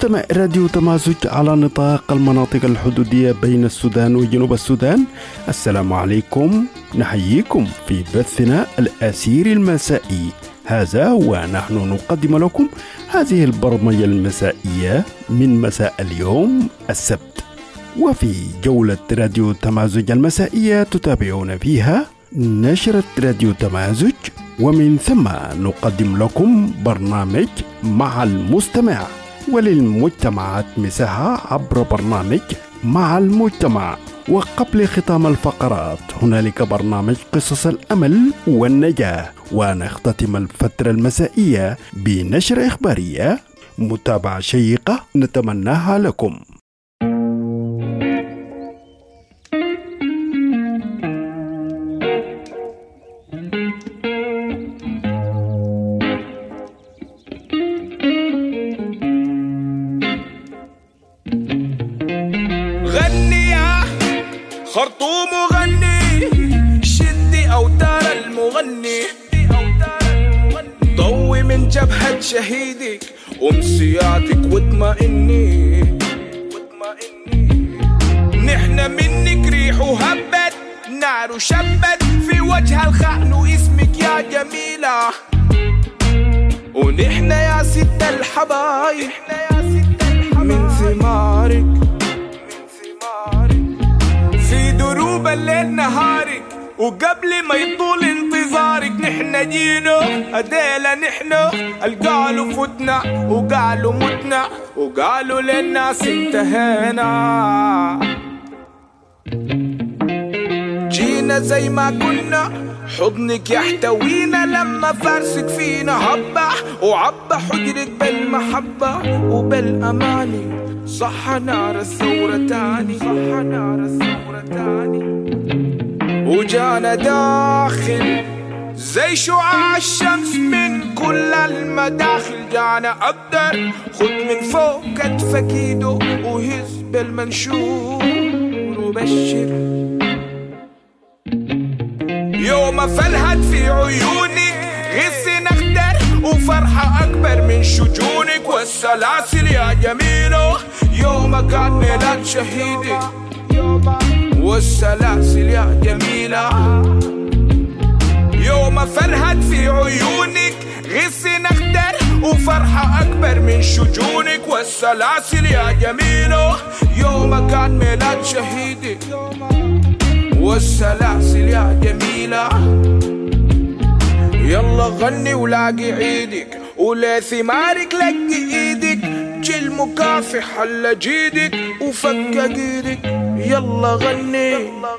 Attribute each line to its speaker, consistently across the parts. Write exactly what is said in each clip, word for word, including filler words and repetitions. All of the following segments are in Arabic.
Speaker 1: مستمع راديو تمازج على نطاق المناطق الحدودية بين السودان وجنوب السودان، السلام عليكم. نحييكم في بثنا الأسير المسائي هذا، ونحن نقدم لكم هذه البرمجة المسائية من مساء اليوم السبت. وفي جولة راديو تمازج المسائية تتابعون فيها نشرة راديو تمازج، ومن ثم نقدم لكم برنامج مع المستمع، وللمجتمعات مساحة عبر برنامج مع المجتمع. وقبل ختام الفقرات هنالك برنامج قصص الأمل والنجاة، ونختتم الفترة المسائية بنشرة إخبارية. متابعة شيقة نتمناها لكم.
Speaker 2: خرطوم غني، شدي أوتار المغني، ضوي من جبهة شهيدك أمسياتك واطمئني. نحن منك ريح هبت، نار شبت في وجه الخأن اسمك يا جميلة. ونحن يا ست الحبايب من ثمارك، دروب الليل نهارك، وقبل ما يطول انتظارك نحن جينا أديلا. نحن القالوا فتنا وقالوا متنا وقالوا للناس انتهينا. جينا زي ما كنا، حضنك يحتوينا لما فارسك فينا هبة وعبى حجرك بالمحبة وبالأماني. صح نار الثورة تاني، صح نار الثورة تاني. وجانا داخل زي شعاع الشمس من كل المداخل. جانا أقدر خد من فوق كتفك ايده وهز بالمنشور وبشر. يوم فلهت في عيونك غسي نختر، وفرحة أكبر من شجونك والسلاسل يا جميلة. يوم كان ميلاد شهيدك والسلاسل يا جميلة. يوم فرحت في عيونك غسي نختر، وفرحة أكبر من شجونك والسلاسل يا جميلة. يوم كان ميلاد شهيدك والسلاسل يا جميلة. يلا غني ولاقي عيدك، ولا ثمارك لقي ايدك. جيل مكافح حل جيدك وفك ايدك. يلا غني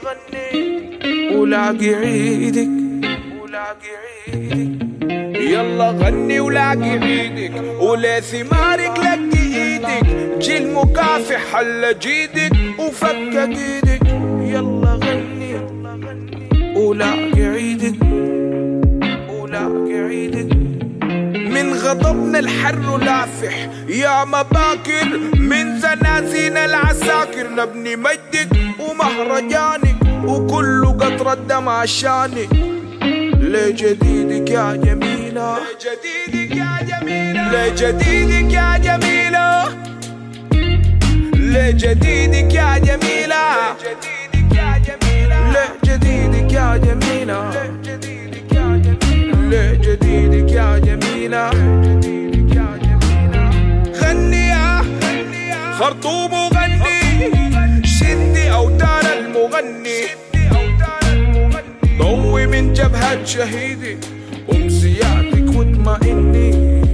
Speaker 2: ولاقي عيدك، ولاقي عيدك. يلا غني ولاقي عيدك، ولا ثمارك لقي ايدك. جيل مكافح حل جيدك وفك ايدك. يلا غني ولاقي عيدك، من غضبنا الحر لافح يا مباكر. من زنازين العساكر نبني مجدك ومهرجانك، وكل قطرة دم عشانك. لجديدك يا جميلة، لجديدك يا جميلة، لجديدك يا جميلة، لجديدك يا جميلة، لجديدك يا جميلة، لجديدك يا جميلة. غني يا خرطوم وغني، شدي أوتار المغني، ضوي من جبهة شهيدك أمسياتك واطمئني.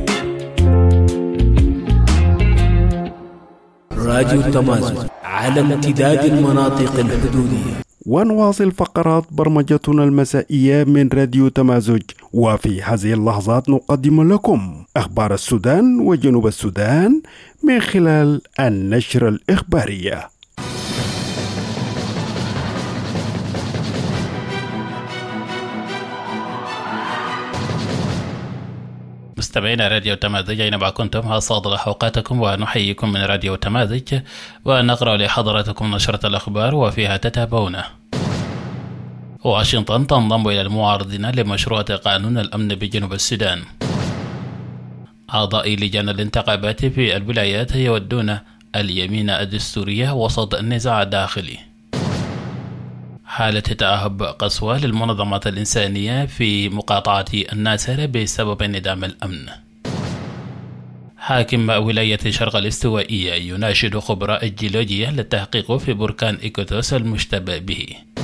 Speaker 3: راديو تمازج على امتداد المناطق الحدودية.
Speaker 1: ونواصل فقرات برمجتنا المسائية من راديو تمازج. وفي هذه اللحظات نقدم لكم أخبار السودان وجنوب السودان من خلال النشرة الإخبارية.
Speaker 4: مستمعين راديو تمازج، أينما كنتم أسعد الله أوقاتكم ونحييكم من راديو تمازج، ونقرأ لحضراتكم نشرة الأخبار وفيها تتابعون. واشنطن تنضم إلى المعارضين لمشروع قانون الأمن بجنوب السودان. أعضاء لجان الانتخابات في الولايات يودون اليمين الدستورية وسط النزاع الداخلي. حالة تأهب قسوة للمنظمات الإنسانية في مقاطعة الناصر بسبب انعدام الأمن. حاكم ولاية شرق الاستوائية يناشد خبراء الجيولوجيا للتحقيق في بركان إيكوتوس المشتبه به.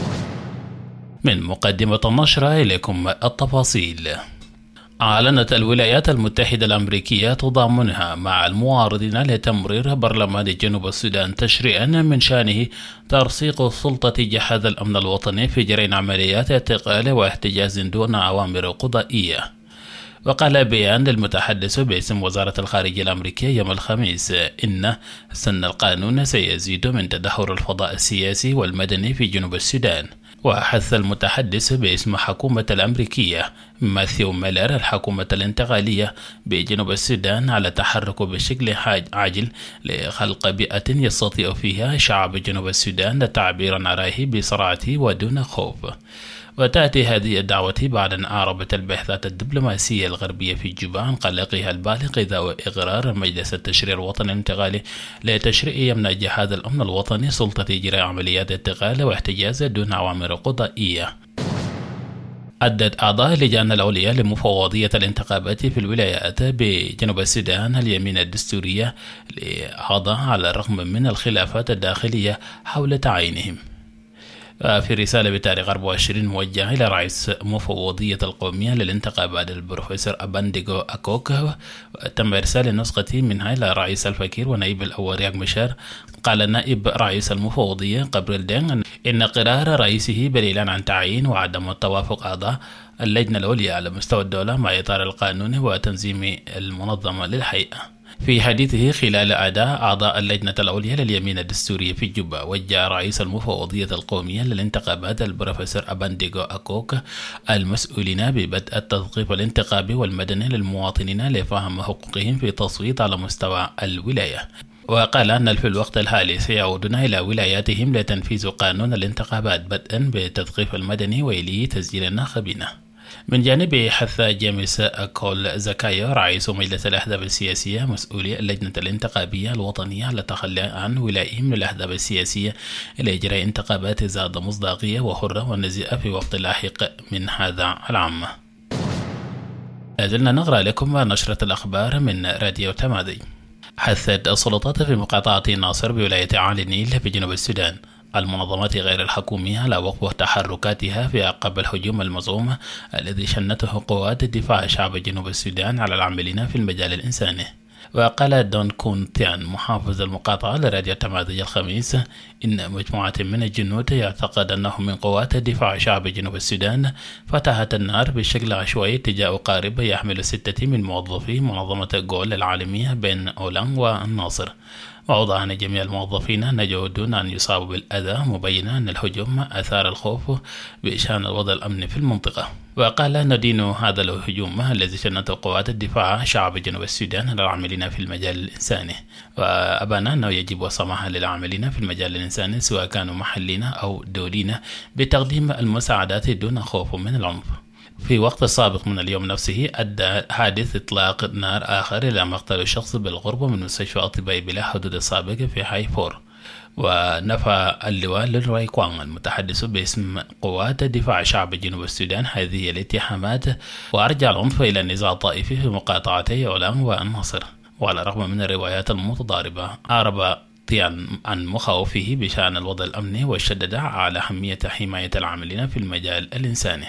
Speaker 4: من مقدمة النشرة إليكم التفاصيل. أعلنت الولايات المتحدة الأمريكية تضامنها مع المعارضين لتمرير برلمان جنوب السودان تشريعا من شأنه ترسيق سلطة جهاز الأمن الوطني في جرين عمليات اعتقال واحتجاز دون أوامر قضائية. وقال بيان المتحدث باسم وزارة الخارجية الأمريكية يوم الخميس إن سن القانون سيزيد من تدهور الفضاء السياسي والمدني في جنوب السودان. وحث المتحدث باسم حكومة الأمريكية ماثيو ميلر الحكومة الانتقالية بجنوب السودان على التحرك بشكل عاجل لخلق بيئة يستطيع فيها شعب جنوب السودان التعبير عن رأيه بسرعة ودون خوف. وتأتي هذه الدعوة بعد أن أعربت البعثات الدبلوماسية الغربية في جوبا عن قلقها البالغ إذا إقرار مجلس التشريع الوطني الانتقالي لتشريع يمنع جهاز الأمن الوطني سلطة إجراء عمليات انتقال واحتجاز دون أوامر قضائية. أدت أعضاء اللجان العليا لمفوضية الانتخابات في الولايات بجنوب السودان اليمين الدستورية لأعضاء على الرغم من الخلافات الداخلية حول تعيينهم. في رسالة بتاريخ أربعة وعشرين موجهة إلى رئيس مفوضية القومية للانتخابات البروفيسور أبانديغو أكوك، تم إرسال نسخة منها إلى رئيس الفكير ونائب الأول رياك مشار. قال نائب رئيس المفوضية قبريل دين إن قرار رئيسه بالإعلان عن تعيين وعدم توافق أعضاء اللجنة العليا على مستوى الدولة مع إطار القانون وتنظيم المنظمة للهيئة. في حديثه خلال أداء أعضاء اللجنة العليا لليمين الدستورية في جوبا، وجه رئيس المفوضية القومية للانتخابات البروفيسور أبانديغو أكوك المسؤولين ببدء التثقيف الانتخابي والمدني للمواطنين لفهم حقوقهم في التصويت على مستوى الولاية. وقال أن في الوقت الحالي سيعودون إلى ولاياتهم لتنفيذ قانون الانتخابات بدءا بالتثقيف المدني وإليه تسجيل الناخبين. من جانبه حث جيمس كول زكايا رئيس مجلس الأحزاب السياسية مسؤولي اللجنة الانتخابية الوطنية على التخلي عن ولائهم للأحزاب السياسية إلى إجراء انتخابات ذات مصداقية وحرة ونزيهة في وقت لاحق من هذا العام. لازلنا نقرأ لكم نشرة الأخبار من راديو تمادي. حثت السلطات في مقاطعة ناصر بولاية عالي النيل في جنوب السودان المنظمات غير الحكومية على وقف تحركاتها في أعقاب الهجوم المزعوم الذي شنته قوات الدفاع شعب جنوب السودان على العاملين في المجال الإنساني. وقال دون كون تيان محافظ المقاطعة لراديو تمادي الخميس إن مجموعة من الجنود يعتقد أنهم من قوات دفاع شعب جنوب السودان فتحت النار بشكل عشوائي تجاه قارب يحمل ستة من موظفي منظمة جول العالمية بين أولان والناصر. وأوضح أن جميع الموظفين نجوا دون أن يصابوا بالأذى، مبينا أن الهجوم أثار الخوف بشأن الوضع الأمني في المنطقة. وقال ندين هذا الهجوم الذي شنته قوات الدفاع شعب جنوب السودان للعاملين في المجال الإنساني، وأبان أنه يجب السماح للعاملين في المجال الإنساني سواء كانوا محليين أو دوليين بتقديم المساعدات دون خوف من العنف. في وقت سابق من اليوم نفسه أدى حادث إطلاق نار آخر إلى مقتل شخص بالقرب من مستشفى أطباء بلا حدود السابق في حيفور. ونفى اللواء للروي كوان المتحدث باسم قوات دفاع شعب جنوب السودان هذه الاتهامات، وأرجع العنف إلى النزاع الطائفي في مقاطعتي أولان والناصر. وعلى الرغم من الروايات المتضاربة أعرب تيان عن مخاوفه بشأن الوضع الأمني وشدد على أهمية حماية العاملين في المجال الإنساني.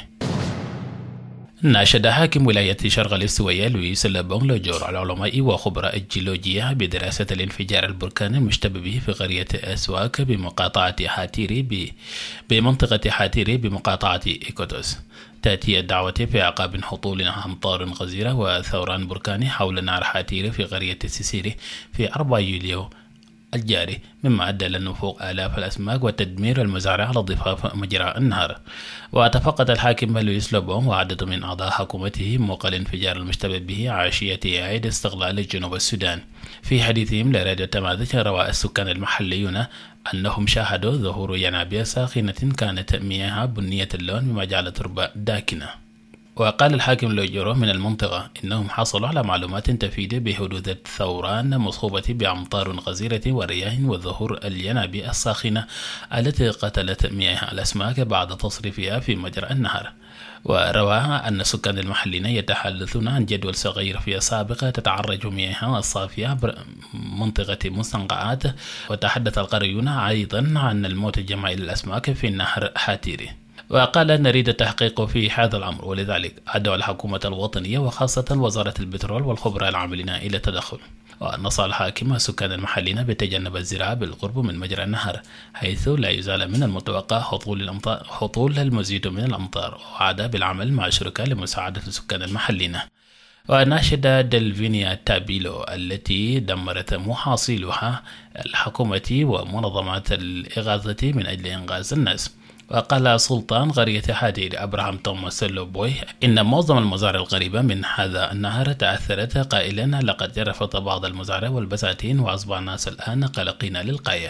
Speaker 4: ناشد حاكم ولاية شرق الاستوائية لويس لابونلوجور على علماء وخبراء الجيولوجيا بدراسة الانفجار البركاني المشتبه به في قرية أسواك بمقاطعة حاتيري بمنطقة حاتيري بمقاطعة إيكوتوس. تأتي الدعوة في أعقاب هطول أمطار غزيرة وثوران بركاني حول نهر حاتيري في قرية السيسيري في أربعة يوليو الجاري، مما أدى لنفوق آلاف الأسماك وتدمير المزارع على ضفاف مجرى النهر. وتفقد الحاكم لويس لابون وعدد من أعضاء حكومته موقع الانفجار المشتبه به عشية عيد استقلال جنوب السودان. في حديثهم لراديو تماذج روى السكان المحليون أنهم شاهدوا ظهور ينابيع ساخنة كانت مياهها بنية اللون مما جعل التربة داكنة. وقال الحاكم لوجورو من المنطقة إنهم حصلوا على معلومات تفيد بحدوث الثوران مصحوبة بأمطار غزيرة ورياح وظهور الينابيع الساخنة التي قتلت مياه الأسماك بعد تصريفها في مجرى النهر. وروى أن السكان المحليين يتحدثون عن جدول صغير في السابق تتعرج مياه الصافية منطقة مستنقعات. وتحدث القريون أيضا عن الموت الجماعي للأسماك في النهر حاتيري. وقال نريد التحقيق في هذا الأمر، ولذلك أدعو الحكومة الوطنية وخاصة وزارة البترول والخبراء العاملين إلى التدخل. ونصح الحاكم السكان المحليين بتجنب الزراعة بالقرب من مجرى النهر حيث لا يزال من المتوقع هطول الأمطار هطول المزيد من الأمطار، وعاد بالعمل مع شركاء لمساعدة السكان المحليين. وناشد دلفينيا تابيلو التي دمرت محاصيلها الحكومة ومنظمات الإغاثة من أجل إنقاذ الناس. وقال سلطان قرية حاتيري أبراهام توماس لوبوي إن معظم المزارع القريبة من هذا النهر تأثرت، قائلا لقد جرفت بعض المزارع والبساتين وأصبح الناس الآن قلقين للغاية.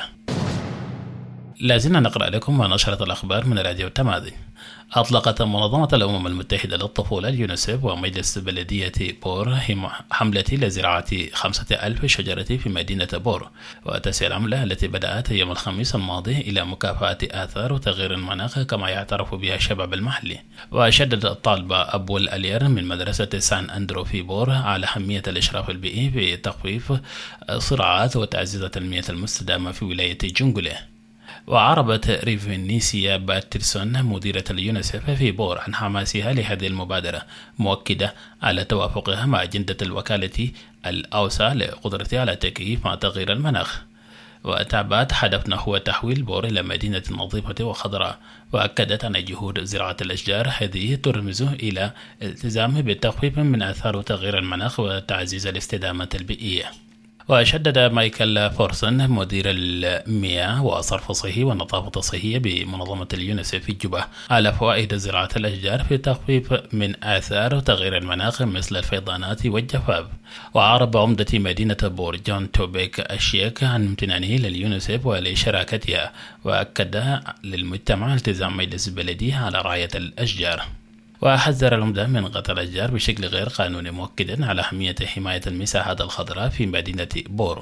Speaker 4: لازلنا نقرأ لكم نشرة الأخبار من راديو تماذج. أطلقت منظمة الأمم المتحدة للطفولة اليونيسيف ومجلس بلدية بور حملة لزراعة خمسة ألف شجرة في مدينة بور، وتسعى الحملة التي بدأت يوم الخميس الماضي إلى مكافحة آثار وتغيير المناخ كما يعترف بها الشباب المحلي. وشدد الطالبة أبو الألير من مدرسة سان أندرو في بور على أهمية الإشراف البيئي في تخفيف الصراعات وتعزيز التنمية المستدامة في ولاية جونغولي. وعربت ريفينيسيا باترسون مديرة اليونيسيف في بور عن حماسها لهذه المبادرة، مؤكدة على توافقها مع أجندة الوكالة الأوسع لقدرتها على التكييف مع تغيير المناخ. وتعبت هدفنا هو تحويل بور إلى مدينة نظيفة وخضراء. وأكدت أن جهود زراعة الأشجار هذه ترمز إلى الالتزام بالتخفيف من آثار تغيير المناخ وتعزيز الاستدامة البيئية. وشدد مايكل فورسون مدير المياه والصرف الصحي والنظافة الصحية بمنظمة اليونيسيف في جوبا على فوائد زراعة الأشجار في التخفيف من آثار تغيير المناخ مثل الفيضانات والجفاف. وعرب عمدة مدينة بور جون توبيك الشيك عن امتنانه لليونيسيف ولشراكتها، وأكد للمجتمع التزام مجلس البلدية على رعاية الأشجار. وحذر العمدة من قطع الأشجار بشكل غير قانوني، مؤكدا على أهمية حماية المساحات الخضراء في مدينة بورو.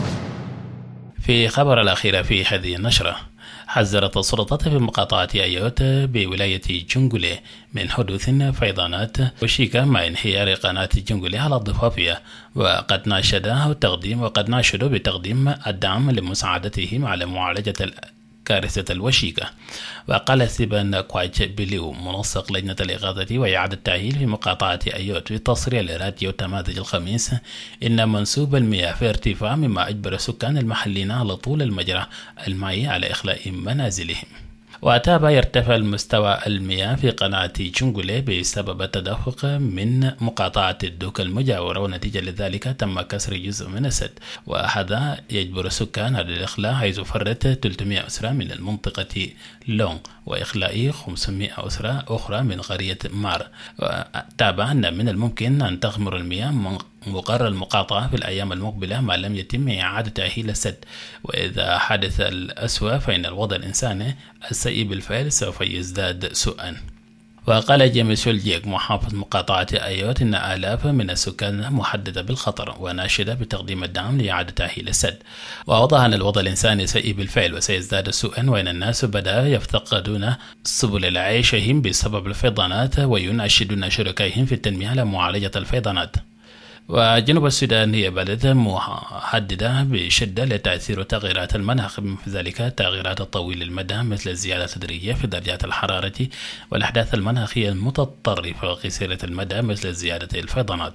Speaker 4: في خبر الأخير في هذه النشرة، حذرت السلطات في مقاطعة أيوت بولاية جونغولي من حدوث فيضانات وشيكة مع انهيار قناة جونغولي على الضفافية. وقد ناشدوا تقديم وقد ناشدوا بتقديم الدعم لمساعدتهم على معالجة كارثة الوشيكة. وقال ستيفن كوايتش بليو منسق لجنة الإغاثة وإعادة التأهيل في مقاطعة أيوت في تصريح لراديو تماذج الخميس إن منسوب المياه في ارتفاع، مما أجبر السكان المحليين على طول المجرى المائي على إخلاء منازلهم. وتابع يرتفع المستوى المياه في قناة جونغولي بسبب التدفق من مقاطعة الدوك المجاورة، ونتيجة لذلك تم كسر جزء من السد، وهذا يجبر السكان على الإخلاء، حيث فرت ثلاثمائة أسرة من المنطقة لونغ وإخلاء خمسمائة أسرة أخرى من قرية مار. وتابع أن من الممكن أن تغمر المياه من مقرر المقاطعة في الأيام المقبلة ما لم يتم إعادة تأهيل السد. وإذا حدث الأسوأ فإن الوضع الإنساني السيء بالفعل سوف يزداد سوءا. وقال جيمس شولجيك محافظ مقاطعة أيوت إن آلاف من السكان محددة بالخطر، وناشدة بتقديم الدعم لإعادة تأهيل السد. وأوضح أن الوضع الإنساني سيء بالفعل وسيزداد سوءا، وإن الناس بدأ يفتقدون سبل عيشهم بسبب الفيضانات، ويناشدون شركائهم في التنمية على معالجة الفيضانات. وجنوب السودان هي بلد محددة بشدة لتأثير تغييرات المناخ، من ذلك التغييرات الطويلة المدى مثل الزيادة التدريجية في درجات الحرارة والأحداث المناخية المتطرفة وقصيرة المدى مثل زيادة الفيضانات.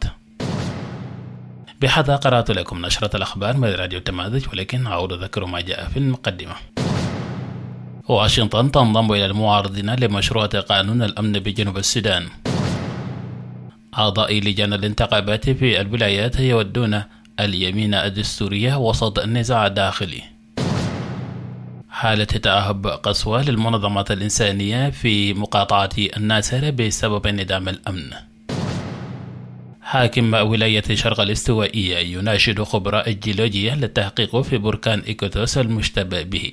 Speaker 4: بهذا قرأت لكم نشرة الأخبار من راديو تماذج، ولكن أعود أذكر ما جاء في المقدمة. واشنطن تنضم إلى المعارضين لمشروع قانون الأمن بجنوب السودان. أعضاء لجان الانتخابات في الولايات يودون اليمين الدستورية وسط النزاع الداخلي. حالة تأهب قسوة للمنظمات الإنسانية في مقاطعة الناصر بسبب انعدام الأمن. حاكم ولاية شرق الاستوائية يناشد خبراء الجيولوجيا للتحقيق في بركان إيكوتوس المشتبه به.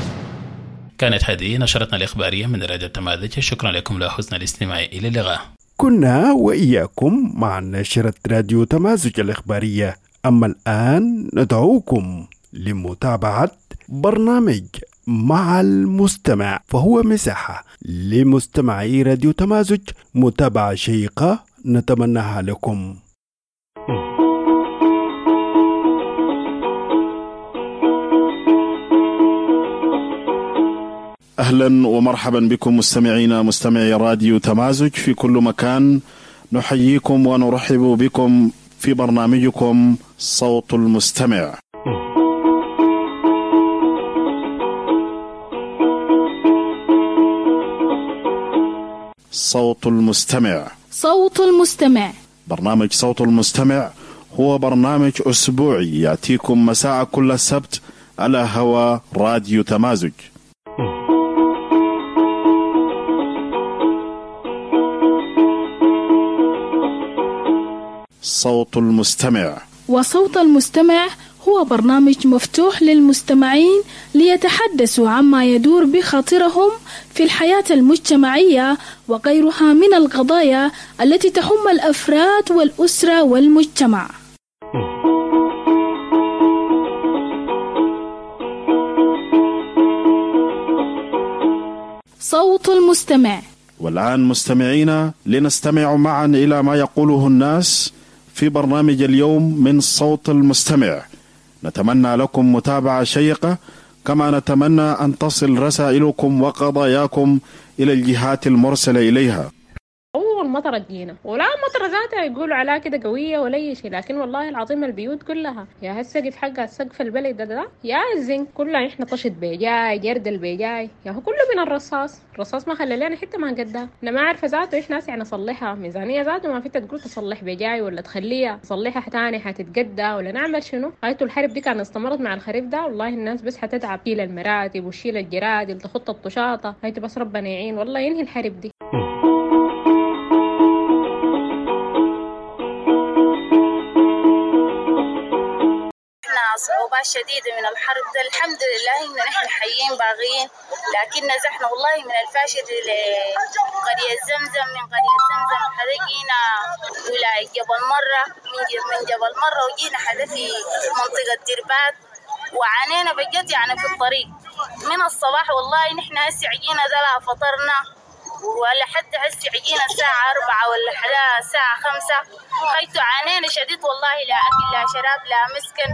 Speaker 4: كانت هذه نشرتنا الإخبارية من راديو تماذج، شكرا لكم لحسن الاستماع، إلى اللقاء.
Speaker 1: كنا وإياكم مع نشرة راديو تمازج الإخبارية. أما الآن ندعوكم لمتابعة برنامج مع المستمع، فهو مساحة لمستمعي راديو تمازج متابعة شيقة نتمناها لكم.
Speaker 5: أهلا ومرحبا بكم مستمعينا مستمعي راديو تمازج في كل مكان. نحييكم ونرحب بكم في برنامجكم صوت المستمع. صوت المستمع
Speaker 6: صوت المستمع
Speaker 5: برنامج صوت المستمع هو برنامج أسبوعي يأتيكم مساء كل سبت على هوا راديو تمازج. صوت المستمع
Speaker 6: وصوت المستمع هو برنامج مفتوح للمستمعين ليتحدثوا عما يدور بخاطرهم في الحياة المجتمعية وغيرها من القضايا التي تهم الأفراد والأسرة والمجتمع. صوت المستمع.
Speaker 5: والآن مستمعينا لنستمع معا إلى ما يقوله الناس في برنامج اليوم من صوت المستمع. نتمنى لكم متابعة شيقة، كما نتمنى أن تصل رسائلكم وقضاياكم إلى الجهات المرسلة إليها.
Speaker 7: أول مطرة جينا ولا مطرة ذاتها يقولوا عليها كده قوية ولا أي شيء، لكن والله العظيم البيوت كلها يا هالسقف حقها السقف البلد ده, ده يا الزنك كلها إحنا طشت بيجاي جرد البيجاي يا هو كله من الرصاص. الرصاص ما خلى لنا حتى ما قدها. أنا ما عارفة ذاته إيش ناس يعني نصلحها، ميزانية ذاته ما في تقول تصلح بيجاي ولا تخليها تصلحها تاني حتتقدى ولا نعمل شنو. هايتو الحرب دي كان استمرت مع الخريف ده والله الناس بس حتتعب، تشيل المراتب وشيل الجرادل تخط الطشاطة. هايتو بس ربنا يعين والله ينهي الحرب دي.
Speaker 8: صعوبات شديدة من الحرب ده. الحمد لله إن نحن حيين باغيين، لكن نزحنا والله من الفاشر لقرية زمزم، من قرية زمزم حدقينا ولاية جبل مرة، من جبل مرة وجينا حدا في منطقة دربات وعانينا بجد يعني في الطريق من الصباح. والله نحن هسي عجينا ده لا فطرنا ولا حتى هسي عجينا الساعة أربعة ولا حدا الساعة خمسة. خيتو عانينا شديد والله، لا أكل لا شراب لا مسكن.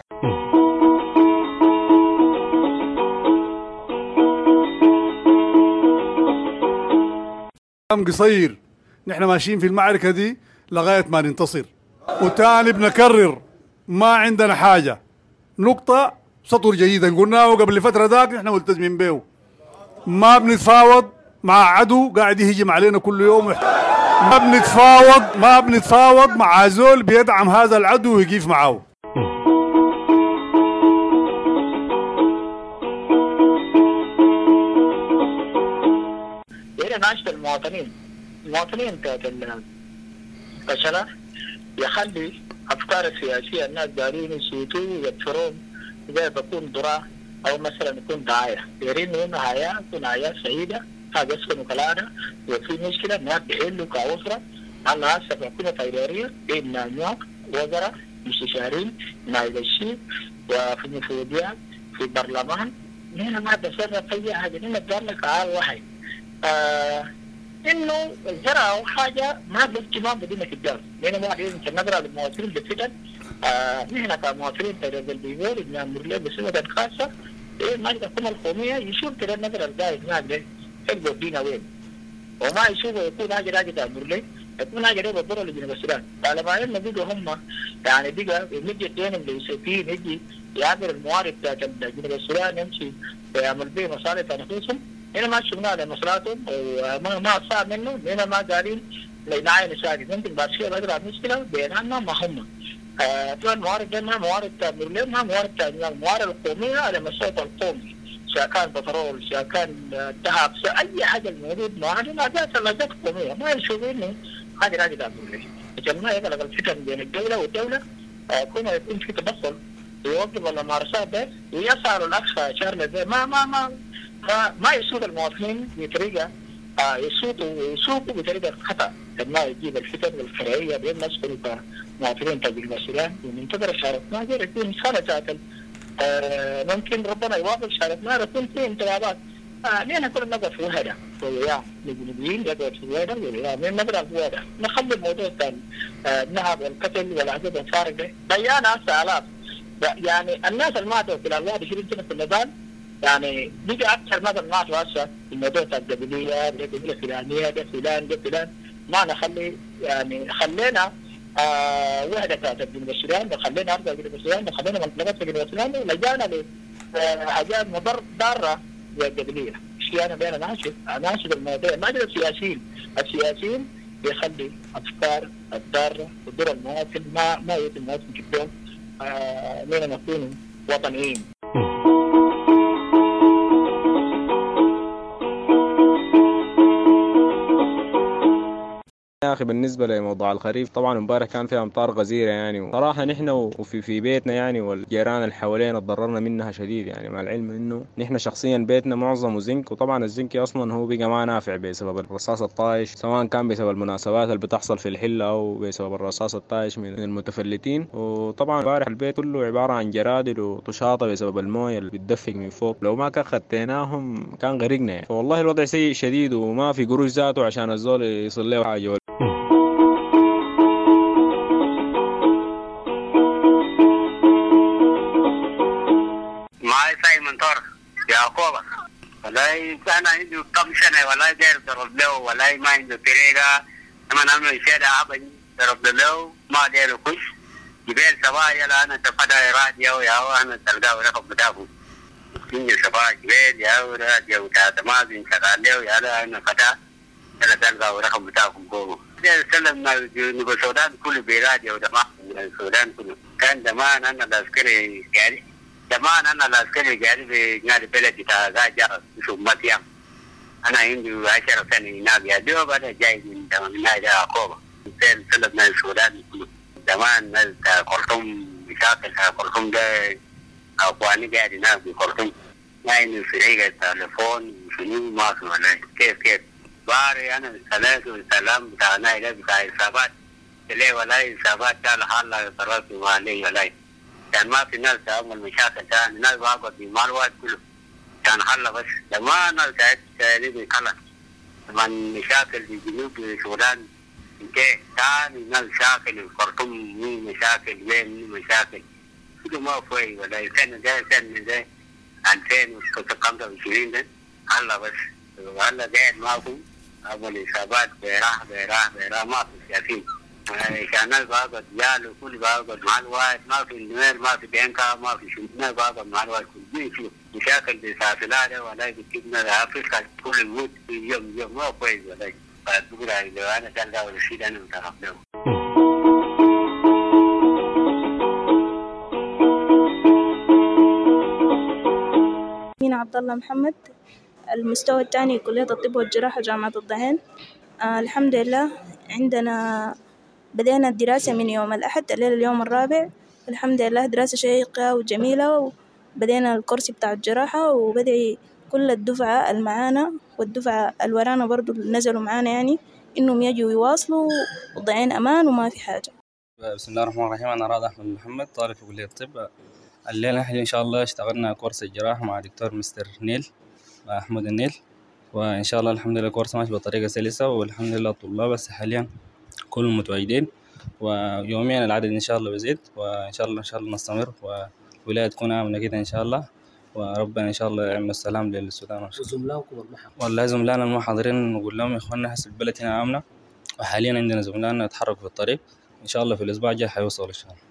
Speaker 9: قصير نحن ماشيين في المعركة دي لغاية ما ننتصر، وتاني بنكرر ما عندنا حاجة. نقطة سطر جيدا قلناه قبل فترة ذاك نحن ملتزمين به، ما بنتفاوض مع عدو قاعد يهجم علينا كل يوم. ما بنتفاوض ما بنتفاوض مع زول بيدعم هذا العدو ويقيف معه.
Speaker 10: ناشد المواطنين المواطنين بتاعت الفشلة يخلي أفكار السياسية الناس دارين يسوتوا ويكفرون زي بكون ضراء أو مثلا يكون دعاية، يرين إنه حياة تكون حياة سعيدة هذا يسكنوا كلامنا. وفي مشكلة الناس بيحلوا كأسرة على هسه حكومة إدارية بين نيويورك وزراء مستشارين نائب الشيخ وفي مفوضيات في البرلمان. هنا ما بتصرف أي حاجة، هنا بدار لك عال واحد آه انه جرى حاجه ما باهتمام بدون تجار. لان ما عايزين نظره للمواطنين بالفتن. آه نحن كمواطنين تجربه البيور بنعمل له بصفه خاصه ايه ما الحكومه القوميه يشوف كده النظره الجاي هناك ده يبقى بينا وين، وما يشوفوا يكون حاجه راجع تامر له يكون حاجه ده بتضر لجنوب السودان. طالما ان بيجوا هم يعني بيجا يمجي دينهم ليسوفين يجي يعبر الموارد بتاعت جنوب السودان يمشي ويعمل به مصالح انفسهم. هنا ما شفنا على مصلاتهم وما ما صار منه. هنا ما قاعدين لنعين ساكت. ممكن بعد شويه بقدر مشكله بيننا ما هم آه الموارد ده ما موارد تامر لهم، ما موارد تامر الموارد القوميه على مستوى القومي، سواء كان بترول سواء كان ذهب سواء اي حاجه الموجود معانا هذا ثلاثات قوميه ما يشوفوا انه هذه راجل تامر له. عشان ما يغلق الفتن بين الدوله والدوله آه كنا يكون في تبصل يوقف الممارسات ده ويسعر الاخ شارل زي ما ما ما ما, ما يسود المواطنين بطريقه آه يسوقوا ويسوقوا بطريقة خطأ لما يجيب الفتن والفرعية بين الناس كمواطنين تجيب السودان وننتظر شارتنا غير يكون سنة ذات آه ممكن ربنا يوافق شارتنا يكون في انتخابات. آه لأن كل نقف وهذا ويا الجنوبيين يقف وهذا ويا من نقف وهذا نخلي الموضوع كان آه النهب والقتل والعذاب الفارق ده بيان هسه آلاف يعني الناس اللي ماتوا في الألوان عشرين سنة في النضال يعني بيجي أكثر ناس اللي ماتوا هسه في الموضوع تاع القبلية ده قبيلة فلانية ده فلان ده فلان ما نخلي يعني خلينا آه وحدة تاعت جنوب السودان وخلينا أرض جنوب السودان وخلينا منطقة جنوب السودان ولجانا لحاجات مضر ضارة والقبلية. شيء أنا بين ناشد ناشد الموضوع ما أدري السياسيين السياسيين بيخلي أفكار الضارة وضر المواطن ما ما يد المواطن جدا آه لنا نكون وطنيين.
Speaker 11: يا أخي بالنسبة لموضوع الخريف طبعا امبارح كان فيها أمطار غزيرة يعني صراحة نحن وفي في بيتنا يعني والجيران اللي حوالينا تضررنا منها شديد يعني مع العلم إنه نحن شخصيا بيتنا معظمه زنك وطبعا الزنك أصلا هو بقى ما نافع بسبب الرصاص الطايش سواء كان بسبب المناسبات اللي بتحصل في الحلة أو بسبب الرصاص الطايش من المتفلتين. وطبعا امبارح البيت كله عبارة عن جرادل وتشاطة بسبب الموية اللي بتدفق من فوق لو ما كان خدتيناهم كان غرقنا يعني. فوالله الوضع سيء شديد وما في قروش ذاته عشان الزول يصل له حاجة.
Speaker 12: يعقوبة والله كان عنده كم سنة والله داير ضرب له والله ما عنده طريقة لما نعمل شهادة عبني ضرب له ما داير يخش جبال سبا يلا أنا تفدى راديو يا هو أنا تلقاه رقم بتاعه كني سبا جبال يا هو راديو تاع ما بين شغال له يلا أنا فدا يلا تلقاه رقم بتاعكم كومو ده سلم نبغى السودان كله براديو ده ما السودان كله كان زمان أنا العسكري يعني زمان أنا العسكري قاعد في نادي بلدي تاع غاجر شو مطيام أنا عندي عشرة سنة هناك يا دوب أنا جاي من من نادي عقوبة مثل سلب من السودان زمان ناس خرطوم مشاكل خرطوم ده أخواني قاعد هناك في خرطوم ما عندي فريق التليفون شنو ما في ولا كيف كيف باري أنا الصلاة والسلام بتاع نادي بتاع الإصابات تلاقي ولا إصابات كان حالة طرف مالي ولا كان ما في ناس تعمل مشاكل كان الناس واقعد بمال واحد كله كان حل بس لما ناس ساعد ساعدين كلا لما مشاكل في جنوب السودان انتهى ثاني ناس مشاكل الخرطوم مين مشاكل وين مين مشاكل كله ما فوي ولا سنة ده سنة ده ألفين وخمسة وعشرين ده حل بس هلا قاعد معكم أول إصابات بيراح بيراح بيراح ما في سياسيين كان الناس باقد جالوا كل باقد مع الواحد ما في النوير ما في بينكا ما في شو الناس باقد مع الواحد كل شيء مشاكل بسافلات ولا بتجيبنا أفريقيا كل الموت يوم يوم ما كويس ولا فبقول لو أنا تلقى ولا شيء أنا مترقبه.
Speaker 13: مين عبد الله محمد المستوى الثاني كلية الطب والجراحة جامعة الضهين. آه الحمد لله عندنا بدينا الدراسة من يوم الأحد الليلة اليوم الرابع الحمد لله دراسة شيقة وجميلة وبدينا الكورس بتاع الجراحة وبدأ كل الدفعة المعانا والدفعة الورانا برضو نزلوا معانا يعني إنهم يجوا يواصلوا وضعين أمان وما في حاجة.
Speaker 14: بسم الله الرحمن الرحيم. أنا راد أحمد محمد طالب في كلية الطب. الليلة نحن إن شاء الله اشتغلنا كورس الجراحة مع دكتور مستر نيل أحمد النيل وإن شاء الله الحمد لله كورس ماشي بطريقة سلسة والحمد لله الطلاب بس حاليا كلهم متواجدين ويوميا العدد إن شاء الله بيزيد وإن شاء الله إن شاء الله نستمر والولاية تكون آمنة كده إن شاء الله وربنا إن شاء الله يعمل السلام للسودان.
Speaker 3: وزملائكم المحاضرين
Speaker 14: والله زملائنا المحاضرين نقول لهم يا إخواننا حسب البلد هنا آمنة وحاليا عندنا زملائنا يتحركوا في الطريق إن شاء الله في الأسبوع الجاي حيوصلوا إن شاء الله.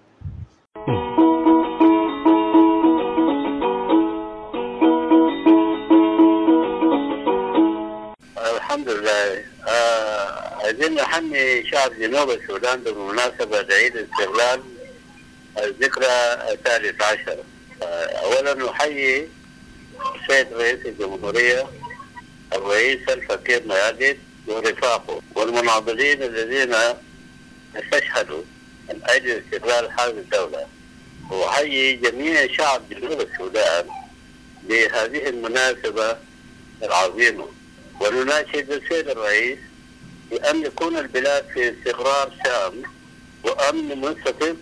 Speaker 12: الحمد لله. عايزين نحمي شعب جنوب السودان بمناسبة عيد استقلال الذكرى الثالث عشر. أولا نحيي السيد رئيس الجمهورية الرئيس الفكير ميادين ورفاقه والمناضلين الذين استشهدوا من أجل استقلال هذه الدولة. وأحيي جميع شعب جنوب السودان بهذه المناسبة العظيمة ونناشد السيد الرئيس بأن يكون البلاد في استقرار تام وأمن مستقر،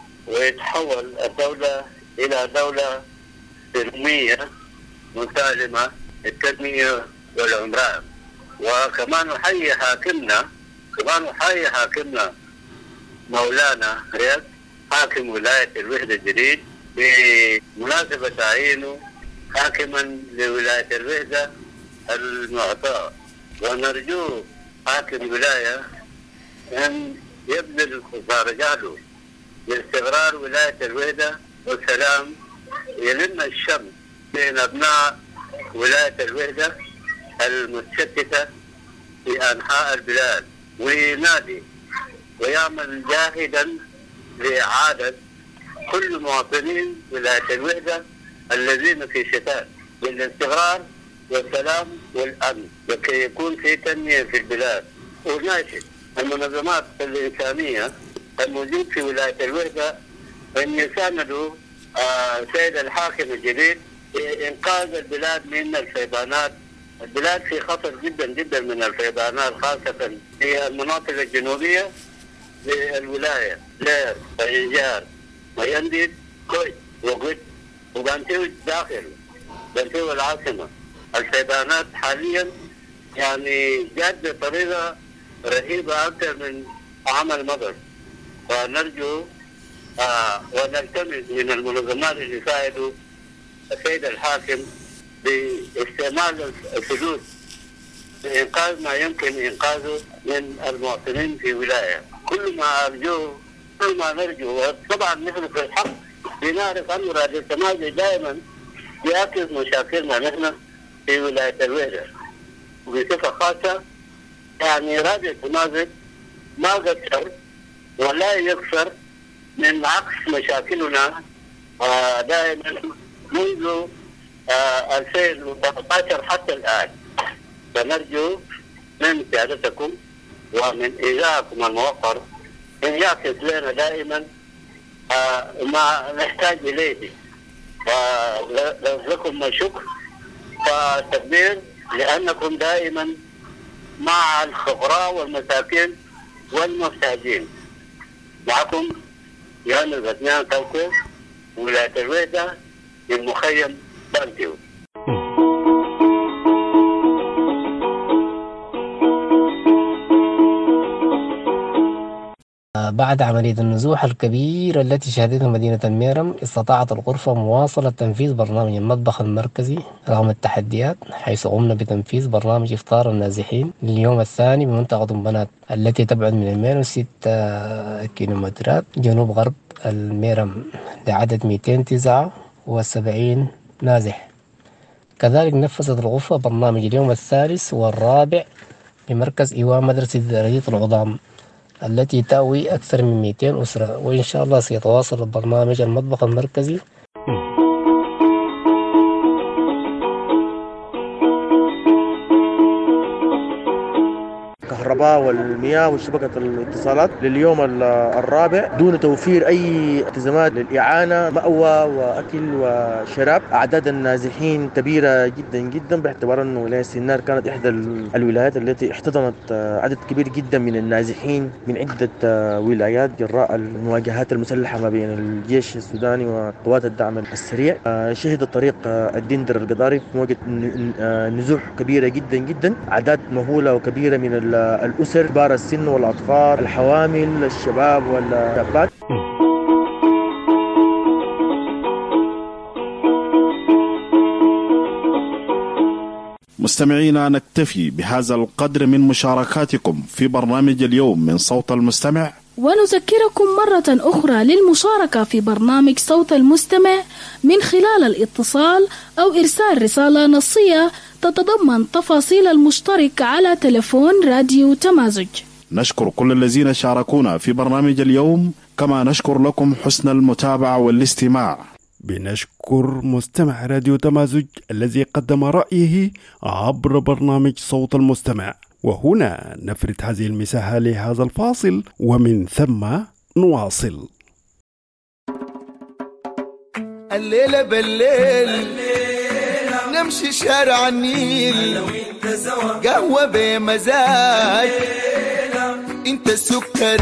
Speaker 12: ويتحول الدولة إلى دولة سلمية مسالمة للتنمية والعمران. وكمان نحيي حاكمنا كمان نحيي حاكمنا مولانا رياض حاكم ولاية الوحدة الجديد بمناسبة تعيينه حاكما لولاية الوحدة المعطاء، ونرجو حاكم الولاية أن يبذل قصارى جهده لاستقرار ولاية الوحدة والسلام، يلم الشمل بين أبناء ولاية الوحدة المتشتتة في أنحاء البلاد، وينادي ويعمل جاهدا لإعادة كل مواطنين ولاية الوحدة الذين في شتات للاستقرار والسلام والأمن، لكي يكون في تنمية في البلاد. وناشد المنظمات الإنسانية الموجود في ولاية الوحدة أن يساندوا آه سيد الحاكم الجديد لإنقاذ البلاد من الفيضانات. البلاد في خطر جدا جدا من الفيضانات، خاصة في المناطق الجنوبية للولاية لير وإنجار وينديد كويت وقد وبانتيو داخل بانتيو العاصمة. الفيضانات حاليا يعني جاد بطريقة رهيبة أكثر من عمل مضر، ونرجو آه ونلتمس من المنظمات اللي يساعدوا السيد الحاكم باستعمال الفلوس لإنقاذ ما يمكن إنقاذه من المواطنين في ولاية. كل ما أرجوه كل ما نرجو، طبعا نحن في الحق بنعرف أن راديو التمازج دائما يعكس مشاكلنا نحن في ولاية الوحدة، وبصفة خاصة يعني راديو التمازج ما قصر ولا يكسر من عكس مشاكلنا آه دائما منذ آه ألفين وثلاثة عشر حتى الآن. فنرجو من سيادتكم ومن إذاعكم الموقر أن يعكس لنا دائما آه ما نحتاج إليه، ولكم الشكر والتقدير لأنكم دائما مع الخبراء والمساكين والمحتاجين. معكم يوم الغدنان توكل ولاية الوحدة من مخيم بانتيو.
Speaker 15: بعد عملية النزوح الكبيرة التي شهدتها مدينة الميرم، استطاعت الغرفة مواصلة تنفيذ برنامج المطبخ المركزي رغم التحديات، حيث قمنا بتنفيذ برنامج إفطار النازحين لليوم الثاني بمنطقة بنات التي تبعد من الميرم ستة كيلومترات جنوب غرب الميرم لعدد مئتين وتسعة وسبعين نازح. كذلك نفذت الغرفة برنامج اليوم الثالث والرابع بمركز إيواء مدرسة درجة العظام التي تأوي أكثر من مئتين أسرة، وإن شاء الله سيتواصل البرنامج المطبخ المركزي.
Speaker 16: الكهرباء والمياه وشبكة الاتصالات لليوم الرابع دون توفير أي التزامات للإعانة، مأوى وأكل وشراب. أعداد النازحين كبيرة جدا جدا، باعتبار أن ولاية سينار كانت إحدى الولايات التي احتضنت عدد كبير جدا من النازحين من عدة ولايات جراء المواجهات المسلحة ما بين الجيش السوداني وقوات الدعم السريع. شهد الطريق الدندر القضاري في موجة نزوح كبيرة جدا جدا، أعداد مهولة وكبيرة من الأسر، كبار السن والأطفال، الحوامل، الشباب والشابات.
Speaker 5: مستمعينا، نكتفي بهذا القدر من مشاركاتكم في برنامج اليوم من صوت المستمع،
Speaker 6: ونذكركم مرة أخرى للمشاركة في برنامج صوت المستمع من خلال الاتصال أو إرسال رسالة نصية تتضمن تفاصيل المشترك على تلفون راديو تمازج.
Speaker 5: نشكر كل الذين شاركونا في برنامج اليوم، كما نشكر لكم حسن المتابعة والاستماع.
Speaker 1: بنشكر مستمع راديو تمازج الذي قدم رأيه عبر برنامج صوت المستمع. وهنا نفرد هذه المساحة لهذا الفاصل، ومن ثم نواصل.
Speaker 2: الليلة بالليل
Speaker 17: نمشي شارع النيل قهوة بمزاج انت السكر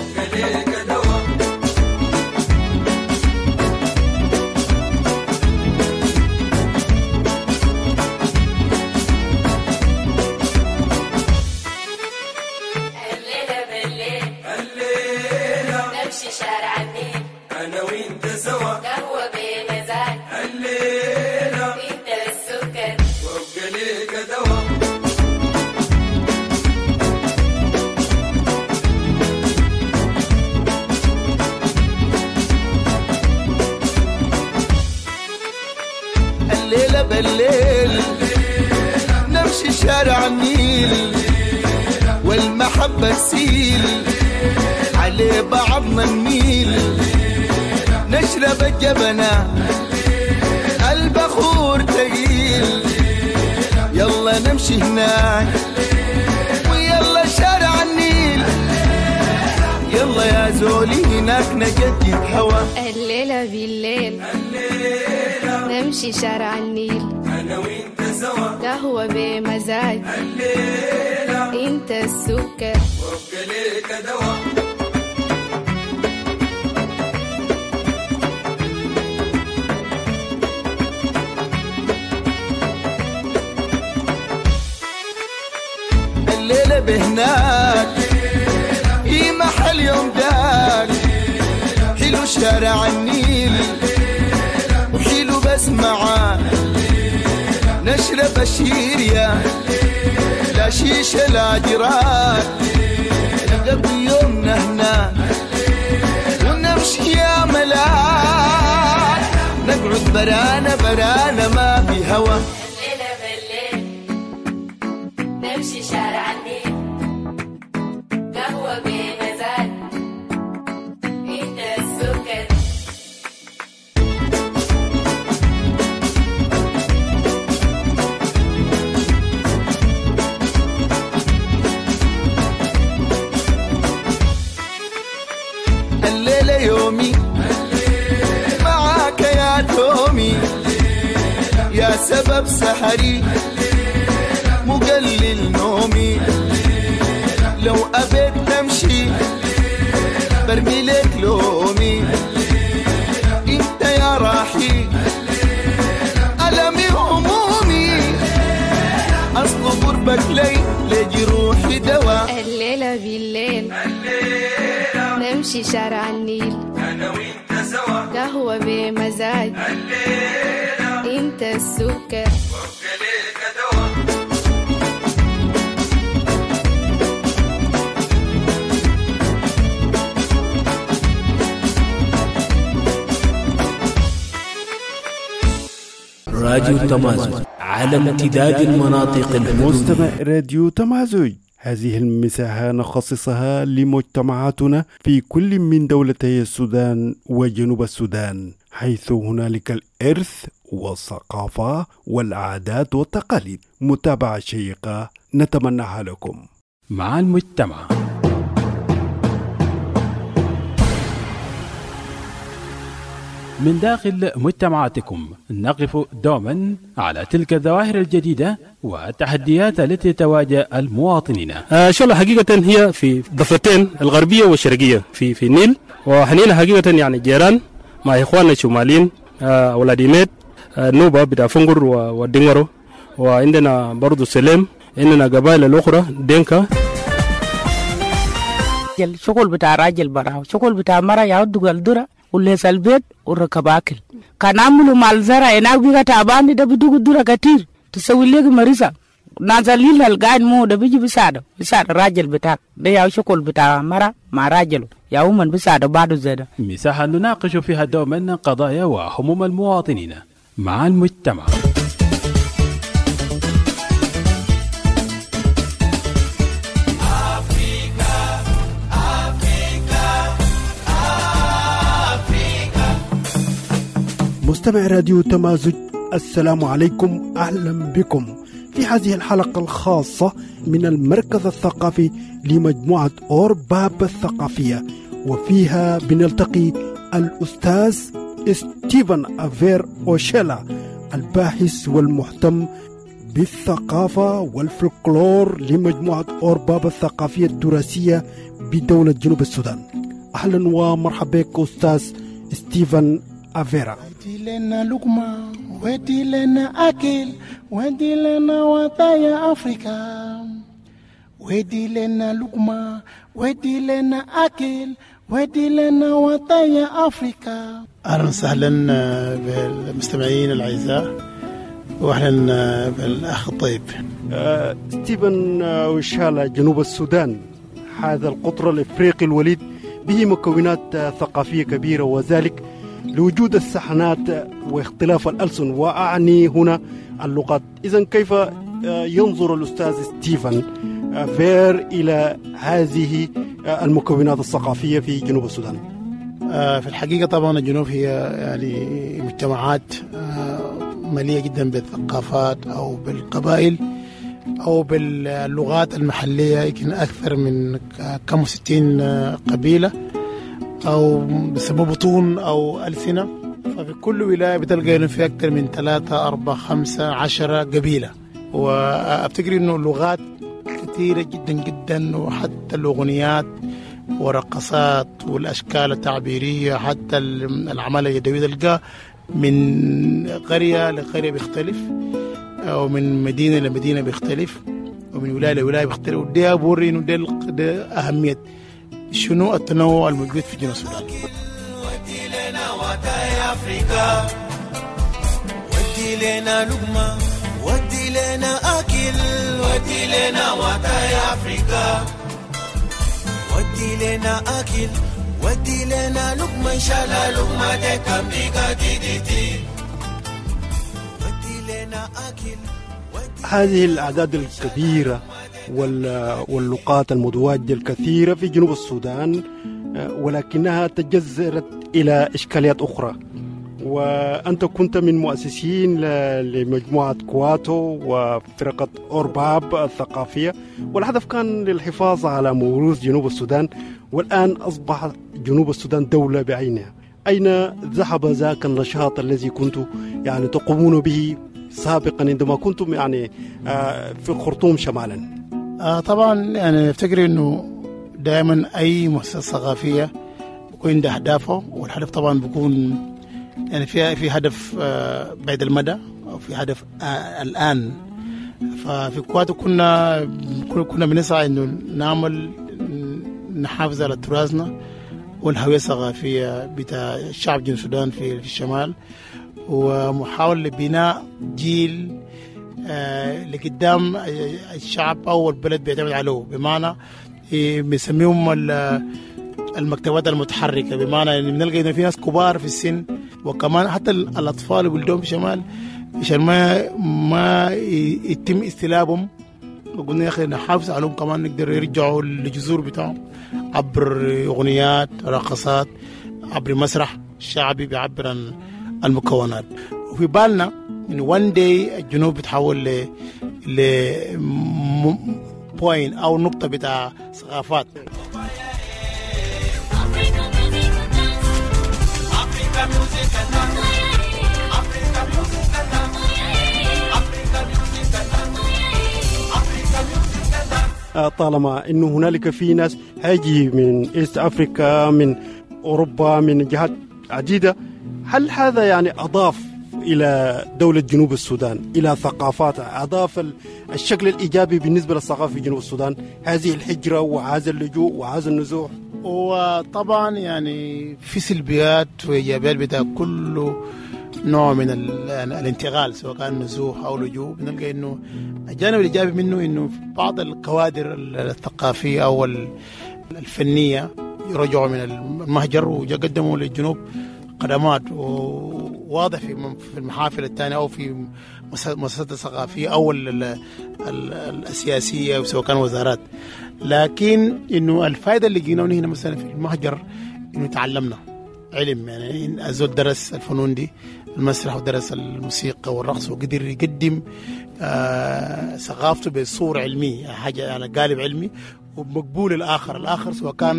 Speaker 17: بالليل نمشي شارع النيل والمحبة تسيل على بعضنا نميل نشرب الجبنة البخور تقيل يلا نمشي هناك ويلا شارع النيل يلا يا زولي هناك نجدد هوا
Speaker 18: الليلة بالليل نمشي شارع النيل أنا وإنت سوا قهوة بمزاج الليلة إنت السكر وابقى ليك دوا
Speaker 17: الليلة بهناك في محل يوم داك حلو شارع النيل وحلو بس معاه نشرب الشيريا لا شيشة لا جراد نقضي يومنا هنا ونمشي يا ملاك نقعد برانا برانا ما في هوا
Speaker 18: الليلة بالليل نمشي شارع النيل قهوة بمزاج انت السكر
Speaker 17: الليلة يومي معاك يا تومي يا سبب سحري مقلل نومي لو أبيت تمشي برمي لك لومي انت يا راحي ألمي همومي أصل قربك لي لجروحي دوا
Speaker 18: الليلة بالليل نمشي شارع النيل أنا وإنت سوا قهوة بمزاج الليلة إنت السكر وابقى ليك دوا
Speaker 3: راديو تمازج على امتداد المناطق الحدودية.
Speaker 1: مستمع راديو تمازج، هذه المساحة نخصصها لمجتمعاتنا في كل من دولتي السودان وجنوب السودان، حيث هنالك الإرث والثقافة والعادات والتقاليد. متابعة شيقة نتمناها لكم.
Speaker 4: مع المجتمع. من داخل مجتمعاتكم نقف دوما على تلك الظواهر الجديدة والتحديات التي تواجه المواطنين.
Speaker 19: آه شغلة حقيقة هي في ضفتين الغربية والشرقية في في النيل، وحنينا حقيقة يعني جيران مع إخواننا الشماليين آه أولاد ميت آه نوبة بتاع فنقر والدنغرو، وعندنا برضو سليم، عندنا قبائل الأخرى دينكا.
Speaker 20: الشغل بتاع راجل برا شغل بتاع مرا يعود الدرة وليس البيت وركب أكل. كان عملوا مال زرع هناك بيجا تعبان ده بدوق الدرة كتير تسوي لك مريضة نازلين القاعد مو ده بيجي بيساعده بيساعد الراجل بتاعك ده يا شغل بتاع مرا مع راجله يا ومن بيساعده بعده زيادة.
Speaker 4: مساحة نناقش فيها دوما قضايا وهموم المواطنين مع المجتمع.
Speaker 1: مستمع راديو تمازج، السلام عليكم، أهلا بكم في هذه الحلقة الخاصة من المركز الثقافي لمجموعة أورباب الثقافية، وفيها بنلتقي الأستاذ ستيفن أفير أوشيلا الباحث والمهتم بالثقافة والفلكلور لمجموعة أورباب الثقافية التراثية بدولة جنوب السودان. أهلا ومرحبا بك أستاذ ستيفن أفيرا.
Speaker 21: ودي لنا لقمة ودي لنا أكل ودي لنا وطايا أفريقيا، ودي لنا لقمة ودي لنا أكل ودي لنا وطايا أفريقيا. أهلا وسهلا بالمستمعين الأعزاء، واهلا بالاخ الطيب.
Speaker 1: أه ستيفن وشالا جنوب السودان هذا القطر الافريقي الوليد به مكونات ثقافيه كبيره، وذلك لوجود السحنات واختلاف الالسن، واعني هنا اللغات. اذا كيف ينظر الاستاذ ستيفن فير الى هذه المكونات الثقافيه في جنوب السودان؟
Speaker 21: في الحقيقه طبعا الجنوب هي يعني مجتمعات مليئة جدا بالثقافات أو بالقبائل أو باللغات المحلية، يمكن أكثر من كم وستين قبيلة أو بسبب بطون أو ألسنة. ففي كل ولاية بتلقى إنه في أكثر من ثلاثة أربعة خمسة عشرة قبيلة، وأفتكر إنه اللغات كثيرة جدا جدا، وحتى الأغنيات ورقصات والأشكال التعبيرية حتى العمل اليدوي تلقى من قرية لقرية بيختلف، أو من مدينة لمدينة بيختلف، ومن ولاية لولاية بيختلف. ودي أبوري إنه ده أهمية شنو التنوع الموجود في جنوب السودان.
Speaker 17: ودي لنا وطايا أفريقيا، ودي لنا لقمة ودي لنا أكل ودي لنا وطايا أفريقيا، ودي لنا أكل ودي لنا لقمة إن شاء الله لقمة تكمبيكا دي دي دي، ودي لنا أكل.
Speaker 1: هذه الأعداد الكبيرة واللغات المتواجدة الكثيرة في جنوب السودان، ولكنها تجذرت إلى إشكاليات أخرى، وأنت كنت من مؤسسين لمجموعة كواتو وفرقة أورباب الثقافية، والهدف كان للحفاظ على موروث جنوب السودان، والآن أصبح جنوب السودان دولة بعينها. أين ذهب ذاك النشاط الذي كنتم يعني تقومون به سابقا عندما كنتم يعني في الخرطوم شمالا؟
Speaker 21: آه طبعا يعني أفتكر أنه دائما أي مؤسسة ثقافية بيكون عندها أهدافه، والهدف طبعا بيكون يعني في في هدف آه بعيد المدى، أو في هدف آه الآن. ففي كواتو كنا كنا بنسعى إنه نعمل نحافظ على تراثنا والهوية الثقافية بتاع الشعب جنوب السودان في الشمال، ومحاولة لبناء جيل آه لقدام الشعب أو البلد بيعتمد عليه، بمعنى بيسميهم المكتبات المتحركة، بمعنى إن بنلقى إنه في ناس كبار في السن، وكمان حتى الأطفال اللي ولدوهم في الشمال عشان ما ما يتم استلابهم، وقلنا يا أخي نحافظ عليهم كمان، نقدر يرجعوا للجذور بتاعهم عبر أغنيات رقصات، عبر مسرح شعبي بيعبر عن المكونات. وفي بالنا إن وان داي الجنوب بتحول ل ل بوين أو نقطة بتاع ثقافات.
Speaker 1: طالما انه هنالك في ناس هاجي من إيست أفريقيا من أوروبا من جهات عديدة، هل هذا يعني أضاف إلى دولة جنوب السودان إلى ثقافاتها، أضاف الشكل الإيجابي بالنسبة للثقافة في جنوب السودان هذه الهجرة وهذا اللجوء وهذا النزوح؟
Speaker 21: وطبعا يعني في سلبيات وإيجابيات بتاع كل نوع من الانتقال، سواء كان نزوح أو لجوء. بنلقى إنه الجانب الإيجابي منه إنه بعض الكوادر الثقافية أو الفنية يرجعوا من المهجر وقدموا للجنوب قدمات، وواضح في المحافل الثانية أو في مؤسسات الثقافية أو السياسية سواء كان وزارات. لكن إنه الفائدة اللي جينا هنا مثلا في المهجر إنه تعلمنا علم، يعني الزول درس الفنون دي المسرح ودرس الموسيقى والرقص، وقدر يقدم آه ثقافته بصورة علمية، حاجة يعني قالب علمي ومقبول الآخر الآخر سواء كان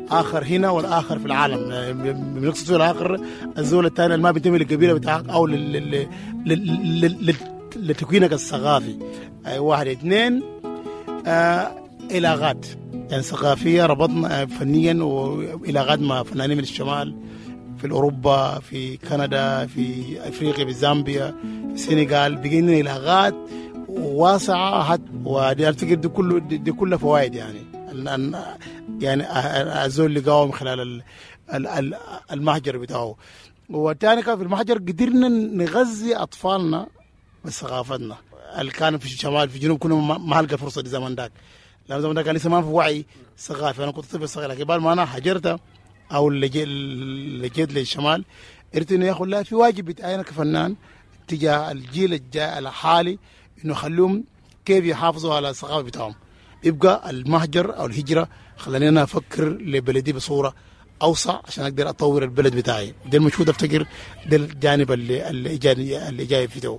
Speaker 21: آخر هنا والآخر في العالم. يعني بنقصد في الآخر الزول الثاني اللي ما بينتمي للقبيلة بتاعك أو لل لل لل لل لتكوينك الثقافي. أي واحد اثنين آه علاقات يعني ثقافية، ربطنا فنيا وعلاقات مع فنانين من الشمال في أوروبا، في كندا، في أفريقيا، في زامبيا، في السنغال، بقينا علاقات واسعة. ودي أفتكر دي كله دي كلها فوائد يعني يعني الزول اللي قاوم خلال المحجر بتاعه. والتاني كان في المحجر قدرنا نغذي أطفالنا بثقافتنا اللي كانوا في الشمال في الجنوب كنا ما هلقى فرصة دي زمان داك، لأن زمان داك كان لسه ما في وعي ثقافي. أنا كنت طفل صغير لكن بعد ما أنا هجرت أو اللي جيت للشمال قلت إنه ياخذ لا في واجب بتاعنا كفنان تجاه الجيل الجاي الحالي إنه خلوهم كيف يحافظوا على الثقافة بتاعهم. يبقى المهجر أو الهجرة خلاني أنا أفكر لبلدي بصورة أوسع عشان أقدر أطور البلد بتاعي. ده المشهود أفتكر ده الجانب اللي اللي جاي اللي جاي فيه.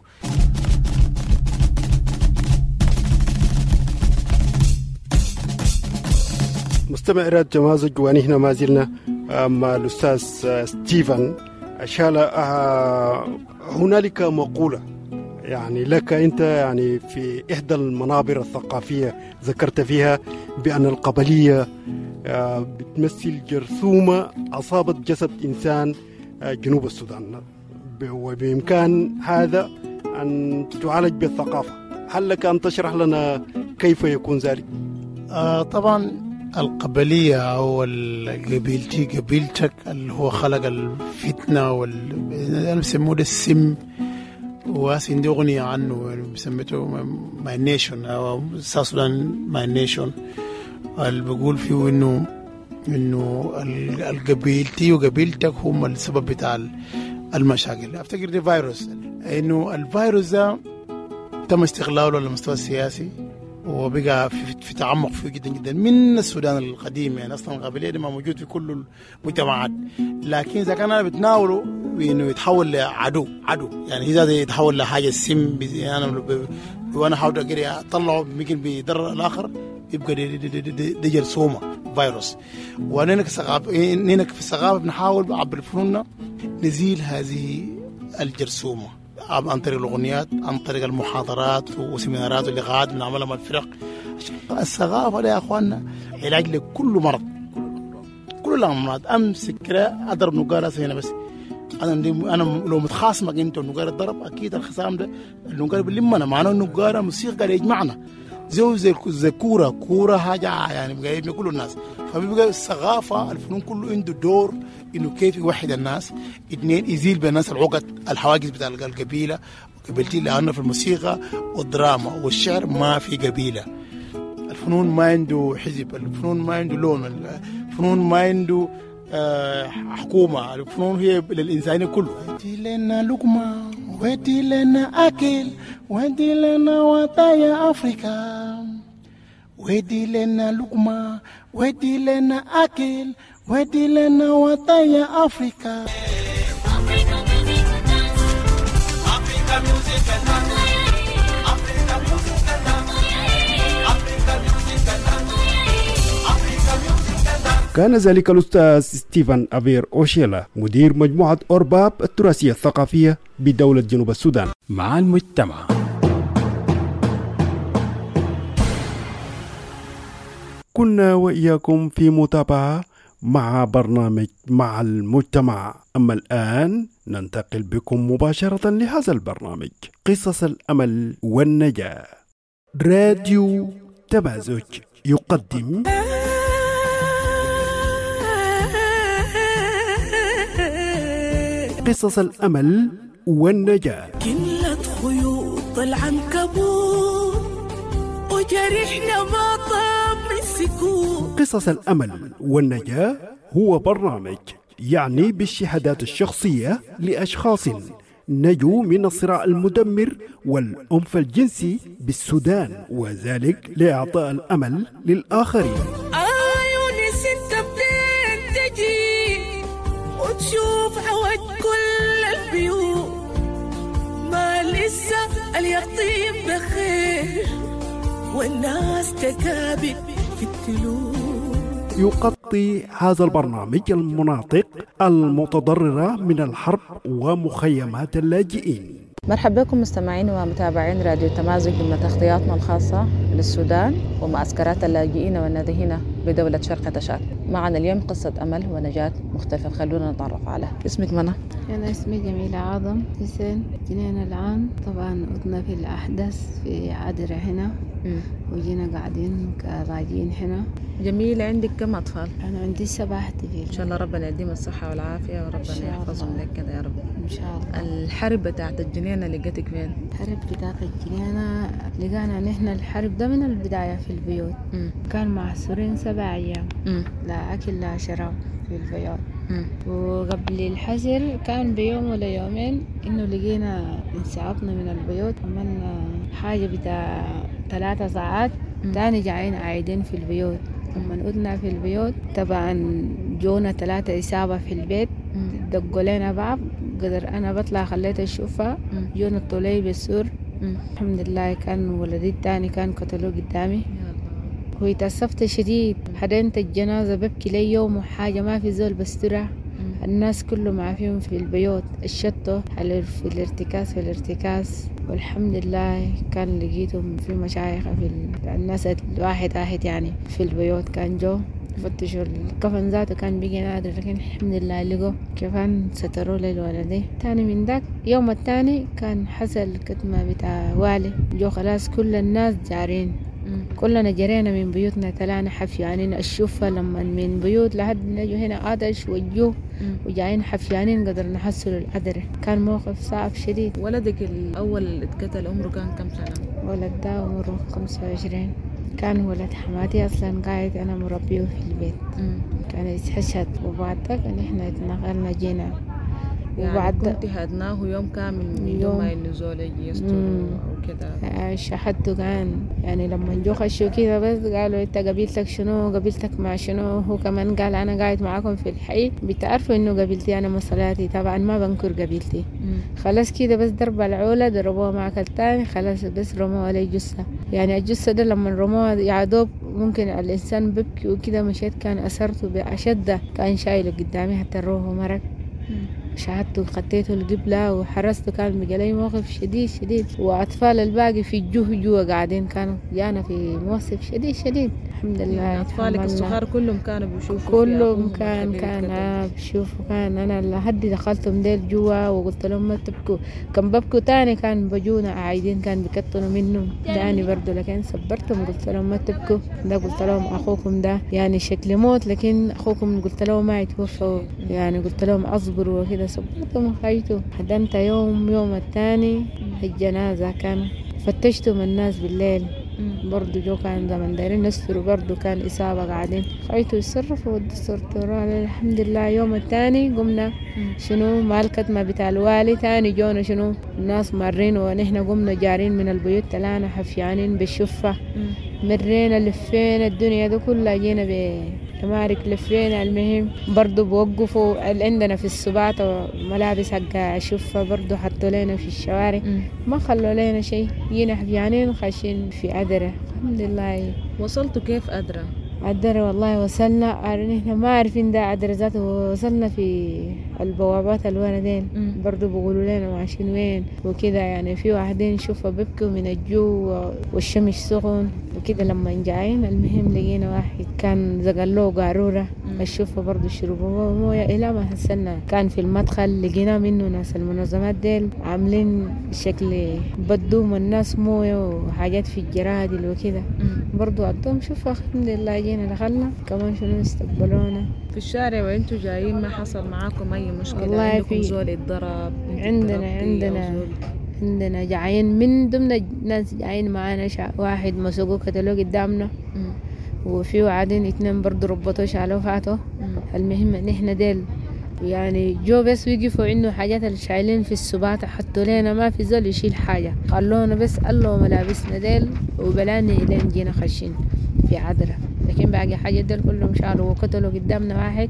Speaker 1: مستمع إراد جمازج، ونحن ما زلنا مع الأستاذ ستيفن شالا. هنالك مقولة يعني لك أنت يعني في إحدى المنابر الثقافية ذكرت فيها بأن القبلية بتمثل جرثومة أصابت جسد إنسان جنوب السودان، وبإمكان هذا أن تعالج بالثقافة. هل لك أن تشرح لنا كيف يكون ذلك؟
Speaker 21: آه طبعا القبلية أو القبيلتي قبيلتك اللي هو خلق الفتنة وال بسموه ده السم، واسين دي أغنية عنه بسمته ماي نيشن أو ساوث سودان ماي نيشن، اللي بقول فيه إنه إنه القبيلتي وقبيلتك هم السبب بتاع المشاكل. أفتكر دي فيروس، إنه الفيروس ده تم استغلاله على المستوى السياسي وبقى في, في تعمق فيه جدا جدا من السودان القديم. يعني اصلا القبليه دي ما موجود في كل المجتمعات، لكن اذا كان انا بتناوله انه يتحول لعدو عدو يعني اذا يتحول لحاجه سم انا وانا احاول اقدر اطلعه ممكن بيضر الاخر، يبقى دي, دي, دي, دي, دي جرثومه فيروس. وانا كثقافه هنا في الثقافه بنحاول عبر فنوننا نزيل هذه الجرثومه عن طريق الأغنيات، عن طريق المحاضرات وسيمينارات واللقاءات بنعملها مع الفرق. الثقافة يا أخواننا علاج لكل مرض، كل الأمراض. أمسك كده أضرب نقارة هنا بس، أنا أنا لو متخاصمك أنت النقارة ضرب أكيد الخصام ده النقارة بلمنا معناه النقارة موسيقى يجمعنا زي زي زي كورة كورة حاجة يعني بيجمع كل الناس. فبيبقى الثقافة الفنون كله عنده دور إنه كيف يوحد الناس. اثنين يزيل بالناس العقد الحواجز بتاع القبيلة وقبيلتي، لأنه في الموسيقى والدراما والشعر ما في قبيلة. الفنون ما عنده حزب، الفنون ما عنده لون، الفنون ما عنده آه حكومة، الفنون هي للإنسان كله. ودي لنا لقمة ودي لنا أكل ودي لنا وطايا أفريقيا، ودي لنا لقمة ودي لنا أكل ودي لنا وطايا أفريقيا.
Speaker 1: كان ذلك الأستاذ ستيفن أفير أوشيلا مدير مجموعة أورباب التراثية الثقافية بدولة جنوب السودان.
Speaker 3: مع المجتمع.
Speaker 1: كنا وإياكم في متابعة مع برنامج مع المجتمع. أما الآن ننتقل بكم مباشرة لهذا البرنامج، قصص الأمل والنجاة. راديو تمازج يقدم قصص الأمل والنجاة.
Speaker 7: كلت خيوط العنكبوت وجرحنا ما طاب من السكوت.
Speaker 1: قصص الأمل والنجاة هو برنامج يعني بالشهادات الشخصية لأشخاص نجوا من الصراع المدمر والعنف الجنسي بالسودان، وذلك لإعطاء الأمل للآخرين.
Speaker 7: عيوني ست بدين تجي وتشوف عوج كل البيوت، ما لسه اليقطين بخير والناس تكابد في التلوث.
Speaker 1: يقطع يغطي هذا البرنامج المناطق المتضررة من الحرب ومخيمات اللاجئين.
Speaker 8: مرحبا بكم مستمعين ومتابعين راديو تمازج ضمن تغطياتنا الخاصة للسودان ومعسكرات اللاجئين والنازحين بدولة شرق تشاد. معنا اليوم قصة أمل ونجاة مختلفة، خلونا نتعرف عليها. اسمك منى؟
Speaker 22: أنا اسمي جميلة عظم حسين جنين الآن. طبعا قدنا في الأحداث في عدرة هنا م. وجينا قاعدين كراجين هنا.
Speaker 8: جميلة، عندك كم أطفال؟
Speaker 22: أنا عندي سبعة طفل.
Speaker 8: إن شاء الله ربنا يديم الصحة والعافية وربنا يحفظهم لك كده يا رب.
Speaker 22: إن شاء الله.
Speaker 8: الحرب بتاعت الجنينة لقيتك فين؟
Speaker 22: الحرب بتاعت الجنينة لقانا نحن الحرب ده من البداية في البيوت. م. كان محصورين سبع أيام م. لا أكل لا شراب في البيوت. م. وقبل الحجر كان بيوم ولا يومين إنه لقينا انسحبنا من البيوت، عملنا حاجة بتاع ثلاثة ساعات م. تاني جايين عايدين في البيوت. لما قلنا في البيوت طبعا جونا ثلاثة إصابة في البيت، دقوا لنا بعض قدر أنا بطلع خليت أشوفها، جونا الطولي بالسور. الحمد لله كان ولدي الثاني كان قتلوه قدامي ويتأسفت شديد. حدنت الجنازة ببكي لي يوم وحاجة ما في زول بسترة، الناس كله ما فيهم في البيوت الشطة في الارتكاز في الارتكاز والحمد لله كان لقيتهم في مشايخ في الناس الواحد واحد يعني في البيوت كان جو فتشوا الكفن ذاته كان بيجي نادر، لكن الحمد لله لقوا كيفان ستروا للولدين. تاني من ذاك يوم التاني كان حصل كتمة بتاع والي، جو خلاص كل الناس جارين كلنا جرينا من بيوتنا طلعنا حفيانين الشوفة لما من بيوت لحد نجوا هنا آدش وجوه وجايين حفيانين قدر نحصل القدر. كان موقف صعب شديد.
Speaker 8: ولدك الأول اللي اتقتل عمره كان كم سنة؟
Speaker 22: ولد ده عمره خمسة وعشرين، كان ولد حماتي أصلا قاعد أنا مربيه في البيت. مم. كان يتحشد وبعد ذاك احنا اتنقلنا جينا
Speaker 8: يعني وبعد كنت هدناه يوم كامل من يوم ما النزول يجي يستر أو كده.
Speaker 22: شحدته كان يعني لما نجو خشوا كده بس قالوا انت قبيلتك شنو قبيلتك مع شنو. هو كمان قال انا قاعد معاكم في الحي بتعرفوا انه قبيلتي انا مصلاتي طبعا ما بنكر قبيلتي. خلاص كده بس ضرب العولة ضربوها مع كالتاني خلاص بس رموها علي جثة. يعني الجثة ده لما رموها يعدوب ممكن الانسان ببكي وكده مشيت كان اثرته بأشدة كان شايله قدامي حتى روحه مرق. شاهدته خطيته القبلة وحرسته كان بقالي موقف شديد شديد. وأطفال الباقي في الجوه جوا قاعدين كانوا جانا في موقف شديد شديد. الحمد لله
Speaker 8: يعني أطفالك الصغار كلهم كانوا بيشوفوا
Speaker 22: كلهم كان كان آه بيشوفوا. كان أنا لحد دخلتهم ديل جوا وقلت لهم ما تبكوا. كان ببكوا تاني كان بجونا عايدين كان بيكتنوا منهم تاني برضو لكن صبرتهم قلت لهم ما تبكوا. ده قلت لهم أخوكم ده يعني شكل موت لكن أخوكم قلت لهم ما يتوفوا. يعني قلت لهم أصبروا وكده صبرتهم وخيتوا. حدنت يوم يوم التاني الجنازة كان فتشتهم الناس بالليل برضو جو كان زمن دايرين نستروا برضو كان إصابة قاعدين خيتوا يتصرفوا ودي صرتوا. الحمد لله يوم التاني قمنا شنو مالكتنا بتاع الوالي تاني جونا شنو الناس مارين ونحن قمنا جارين من البيوت تلانا حفيانين بالشفة مرينا لفين الدنيا دي كلها جينا بأمارك لفين. المهم برضو بوقفوا عندنا في السباط وملابس حق الشفة برضو حطوا لنا في الشوارع ما خلوا لنا شيء. جينا حفيانين وخاشين في عدرة. الحمد لله.
Speaker 8: وصلتوا كيف أدرى؟
Speaker 22: عدرة والله وصلنا نحن ما عارفين ده عدرة ذاته. وصلنا في البوابات الوالدين برضو بيقولوا لنا ماشيين وين وكده. يعني في واحدين شوفوا بيبكوا من الجو والشمس سخن وكده لما جايين. المهم لقينا واحد كان زقلوه قارورة الشوفة برضو شربوا موية إلى ما حسنا كان في المدخل لقينا منه ناس المنظمات ديل عاملين شكل بدوم الناس موية وحاجات في الجرادل وكده برضو عدوم. شوفوا الحمد لله جينا دخلنا كمان شنو استقبلونا
Speaker 8: في الشارع وانتوا جايين. ما حصل معاكم اي مشكله؟
Speaker 22: والله
Speaker 8: عندكم زول اتضرب؟
Speaker 22: عندنا عندنا عندنا جايين من ضمن الناس جايين معانا واحد مسوقه قتلوه قدامنا وفي وعدين اتنين برضو ربطوه شالوه فاتوا. المهم ان احنا ديل يعني جو بس وقفوا عنده حاجات اللي شايلين في السباطة حطوا لنا ما في زول يشيل حاجة خلونا بس قالوا ملابسنا ديل وبلاني إلين جينا خشين في عدرة. لكن باقي حاجة ديل كلهم شالوا وقتلوا قدامنا واحد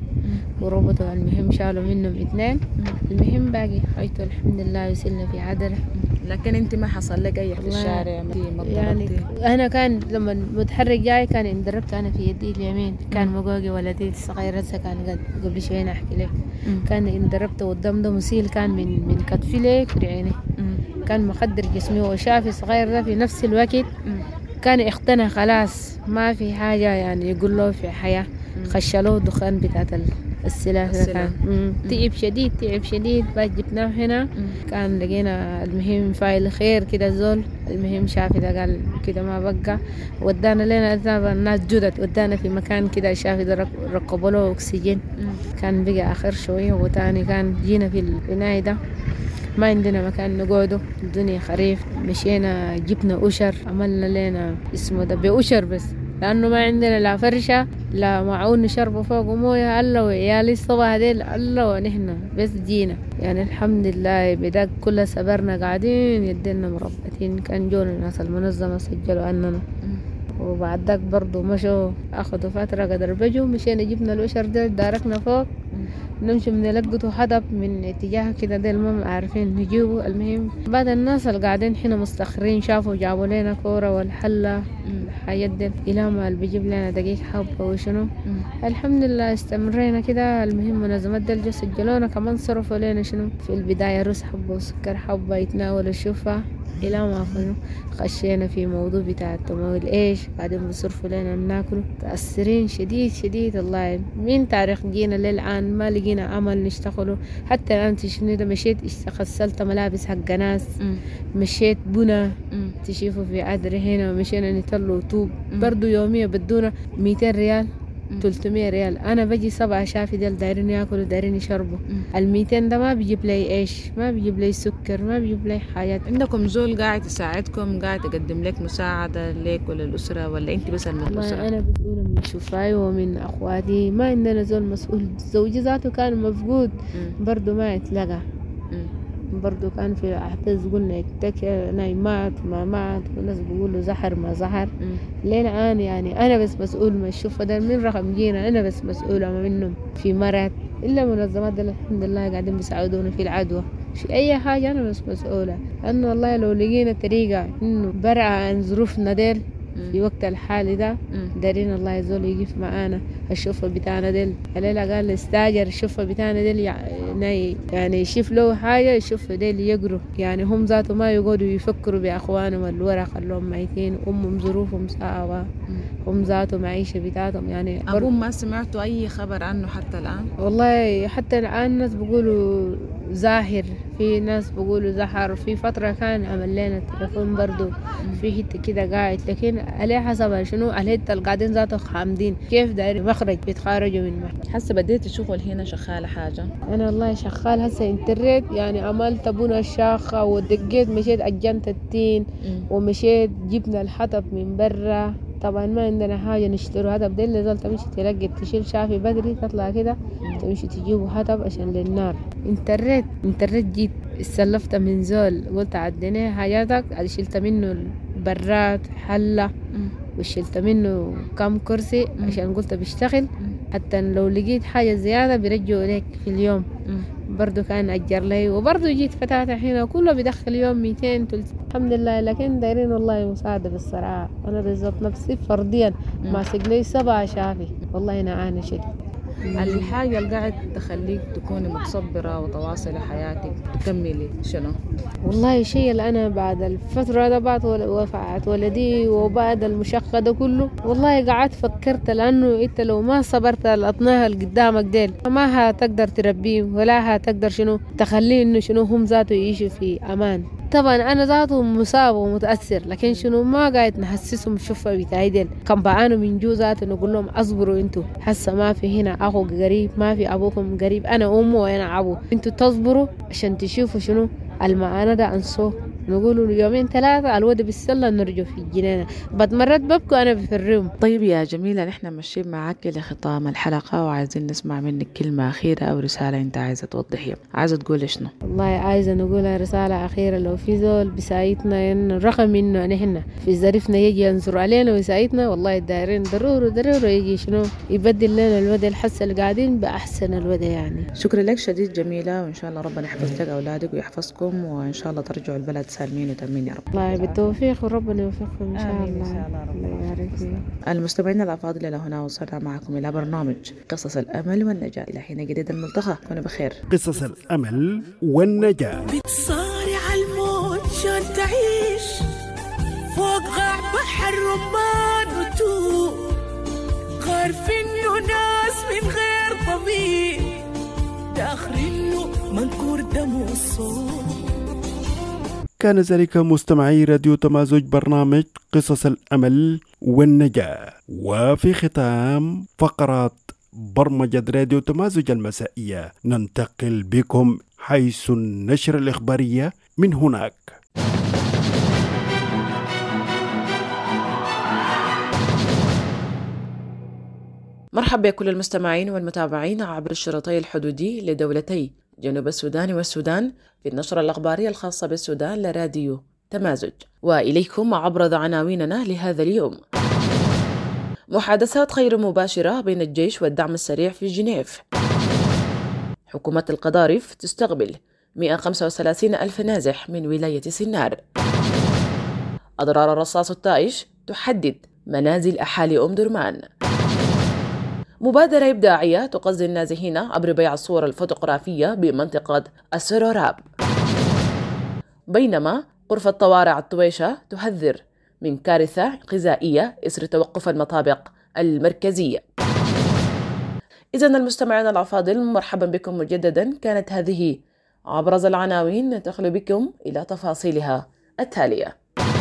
Speaker 22: وربطوا. المهم شالوا منهم اثنين. المهم باقي حيث الحمد لله وصلنا في عدرة
Speaker 8: لكن انت ما حصل لك اي في الشارع؟
Speaker 22: يعني انا كان لما المتحرك جاي كان اندربت انا في يدي اليمين، كان مقوقي ولدي الصغير هسه كان قبل شويه احكي لك، كان اندربت قدام ده مسيل كان من من كتفي لك في عيني، كان مخدر جسمي وشافي الصغير ده في نفس الوقت كان اختنى خلاص ما في حاجه يعني يقول له في حياه، خشلوه دخان بتاعت السلاح ده كان تعب شديد تعب شديد. بعد جبناه هنا كان لقينا المهم فايل خير كده زول، المهم شافي ده قال كده ما بقى، ودانا لنا أذاب الناس جدد، ودانا في مكان كده شافي ده ركبوا له أكسجين، كان بقى آخر شوية. وتاني كان جينا في البناية ده ما عندنا مكان نقعده، الدنيا خريف، مشينا جبنا أشر عملنا لنا اسمه ده بأشر بس، لأنه ما عندنا لا فرشة لا معون نشربه فوق مويه، الله وعيالي الصباح ديل الله ونحن بس جينا يعني الحمد لله. بداك كل سبرنا قاعدين يدينا مربطين، كان جونا الناس المنظمة سجلوا عننا، وبعد ذاك برضو مشوا أخذوا فترة قدر بجوا، مشينا جبنا الأشر ديل داركنا فوق نمشي من لقطه حدب من اتجاه كده ديل ما عارفين نجيبه. المهم بعد الناس اللي قاعدين حين مستخرين شافوا جابوا لنا كورة والحلة الحاجات ديل إلى ما اللي بيجيب لنا دقيق حبة وشنو. الحمد لله استمرينا كده. المهم منظمات ديل جو سجلونا كمان صرفوا لنا شنو في البداية رز حبة وسكر حبة يتناول الشوفة إلى ما أخذنا خشينا في موضوع بتاع التمويل إيش بعدين بصرفوا لنا ناكله. تأثرين شديد شديد الله. من تاريخ جينا للآن ما لقينا عمل نشتغله. حتى الآن تشني ده مشيت غسلت ملابس حق ناس، مشيت بنا تشوفوا في عدري هنا، ومشينا نطلع طوب برضو يوميا بدونا مئتين ريال ثلاثمية ريال. انا بجي سبعة شافي ديل دايرين ياكلوا دايرين يشربوا. الميتين ده ما بيجيب لي ايش، ما بيجيب لي سكر، ما بيجيب لي حاجات.
Speaker 8: عندكم زول قاعد يساعدكم، قاعد يقدم لك مساعدة لك ولا الأسرة، ولا انت بس من الأسرة؟
Speaker 22: انا مسؤولة من شفاي ومن اخواتي، ما عندنا زول مسؤول. زوجي ذاته كان مفقود برضو ما يتلقى، برضو كان في أحداث قلنا يتكى نايمات ما مات، وناس بيقولوا زحر ما زحر. لين الآن يعني أنا بس مسؤول ما الشوفة ده من رقم جينا، أنا بس مسؤولة منهم في مرض. إلا منظمات دي الحمد لله قاعدين بيساعدونا في العدوى في أي حاجة، أنا بس مسؤولة. لأنه والله لو لقينا طريقة إنه برع عن ظروفنا ديل في وقت الحالي ده دارين الله يزول يقف معانا. الشفة بتاعنا ديل هلأ قال استاجر الشفة بتاعنا ديل يعني يعني يشوف له حاجة يشوف ديل يقروا، يعني هم ذاته ما يقعدوا يفكروا بأخوانهم الورق اللهم ميتين، أمهم ظروفهم صعبة، هم ذاته معيشة بتاعتهم. يعني
Speaker 8: أبوهم ما سمعتوا أي خبر عنه حتى الآن؟
Speaker 22: والله حتى الآن ناس بيقولوا زاهر، في ناس بيقولوا زحر. في فترة كان عمل لنا تليفون برضو في حتة كده قاعد، لكن عليه حسب شنو عليه القاعدين ذاته خامدين كيف داير مخرج بيتخارجوا من محل.
Speaker 8: حسب بديت تشوفوا هنا شغالة حاجة؟
Speaker 22: أنا والله شغال هسه انتريت، يعني عملت بنا الشاخة ودقيت مشيت أجنت التين ومشيت جبنا الحطب من برا. طبعا ما عندنا حاجة نشتروا حطب، دي اللي زول تمشي تلقى تشيل شافي بدري تطلع كده تمشي تجيبوا حطب عشان للنار. انتريت انتريت جيت استلفت من زول قلت عدني حاجاتك، شلت منه البرات حلة وشلت منه كام كرسي عشان قلت بيشتغل، حتى لو لقيت حاجة زيادة بيرجعوا لك في اليوم. برضو كان أجر لي، وبرضو جيت فتاة حين كله بدخل يوم ميتين تلت. الحمد لله. لكن دايرين والله مساعدة بالصراحة. أنا بالضبط نفسي فرديا ماسك لي سبعة شافي، والله نعاني شديد.
Speaker 8: الحاجة اللي قاعد تخليك تكوني متصبرة وتواصلي حياتك تكملي شنو؟
Speaker 22: والله شيء اللي أنا بعد الفترة ده بعد وفاة ولدي وبعد المشقة ده كله والله قعدت فكرت، لأنه إنت لو ما صبرت الأطناها اللي قدامك ديل ما هتقدر تربيه ولا هتقدر شنو تخليه إنه شنو هم ذاته يعيشوا في أمان. طبعا أنا ذاته مصاب ومتأثر، لكن شنو ما قاعد نحسسهم الشفة بتاعي ديل. كان بعانوا من جو ذاته نقول لهم أصبروا انتوا، حسا ما في هنا أخو قريب، ما في أبوكم قريب، أنا أمه وأنا أبو، انتوا تصبروا عشان تشوفوا شنو المعاناة ده أنسوه. نقولوا يومين ثلاثة الواد بالسلة نرجو في الجنينة، بتمرد ببكوا أنا بفرهم.
Speaker 8: طيب يا جميلة، نحن ماشيين معاك لختام الحلقة وعايزين نسمع منك كلمة أخيرة أو رسالة أنت عايزة توضحيها. عايزة تقول شنو؟
Speaker 22: والله عايزة نقولها رسالة أخيرة. لو في زول بيساعدنا إن رقم إنه نحن في ظرفنا يجي ينظر علينا ويساعدنا، والله دايرين ضروري ضروري يجي شنو يبدل لنا الوضع الحس اللي قاعدين بأحسن الوضع. يعني
Speaker 8: شكرا لك شديد جميلة، وإن شاء الله ربنا يحفظ لك أولادك ويحفظكم، وإن شاء الله ترجعوا البلد سالمين وتامين يا رب.
Speaker 22: الله بالتوفيق وربنا يوفقكم إن شاء الله.
Speaker 8: إن شاء الله رب.
Speaker 22: الله يبارك فيك.
Speaker 8: المستمعين الأفاضل، إلى هنا وصلنا معكم إلى برنامج قصص الأمل والنجاة. إلى حين جديد الملتقى، كونوا بخير.
Speaker 1: قصص الأمل والنجاة.
Speaker 7: بتصارع الموت عشان تعيش فوق غاع بحر رمان وتوب، عارف إنه ناس من غير ضمير داخلينه منكور دم والصوت.
Speaker 1: كان ذلك مستمعي راديو تمازج برنامج قصص الأمل والنجاة. وفي ختام فقرات برمجة راديو تمازج المسائية ننتقل بكم حيث النشر الإخبارية من هناك.
Speaker 8: مرحبا بكل المستمعين والمتابعين عبر الشريطي الحدودي لدولتي جنوب السودان والسودان في النشرة الأخبارية الخاصة بالسودان لراديو تمازج، وإليكم عبر عناويننا لهذا اليوم. محادثات غير مباشرة بين الجيش والدعم السريع في جنيف. حكومة القضارف تستقبل مئة وخمسة وثلاثين ألف نازح من ولاية سنار. أضرار الرصاص الطائش تحدد منازل أحالي أم درمان. مبادرة إبداعية تقصد النازحين عبر بيع الصور الفوتوغرافية بمنطقة السروراب. بينما غرفة طوارئ الطويشة تحذر من كارثة غذائية إثر توقف المطابق المركزية. إذن المستمعين الأفاضل، مرحبا بكم مجددا. كانت هذه أبرز العناوين، ننتقل بكم إلى تفاصيلها التالية.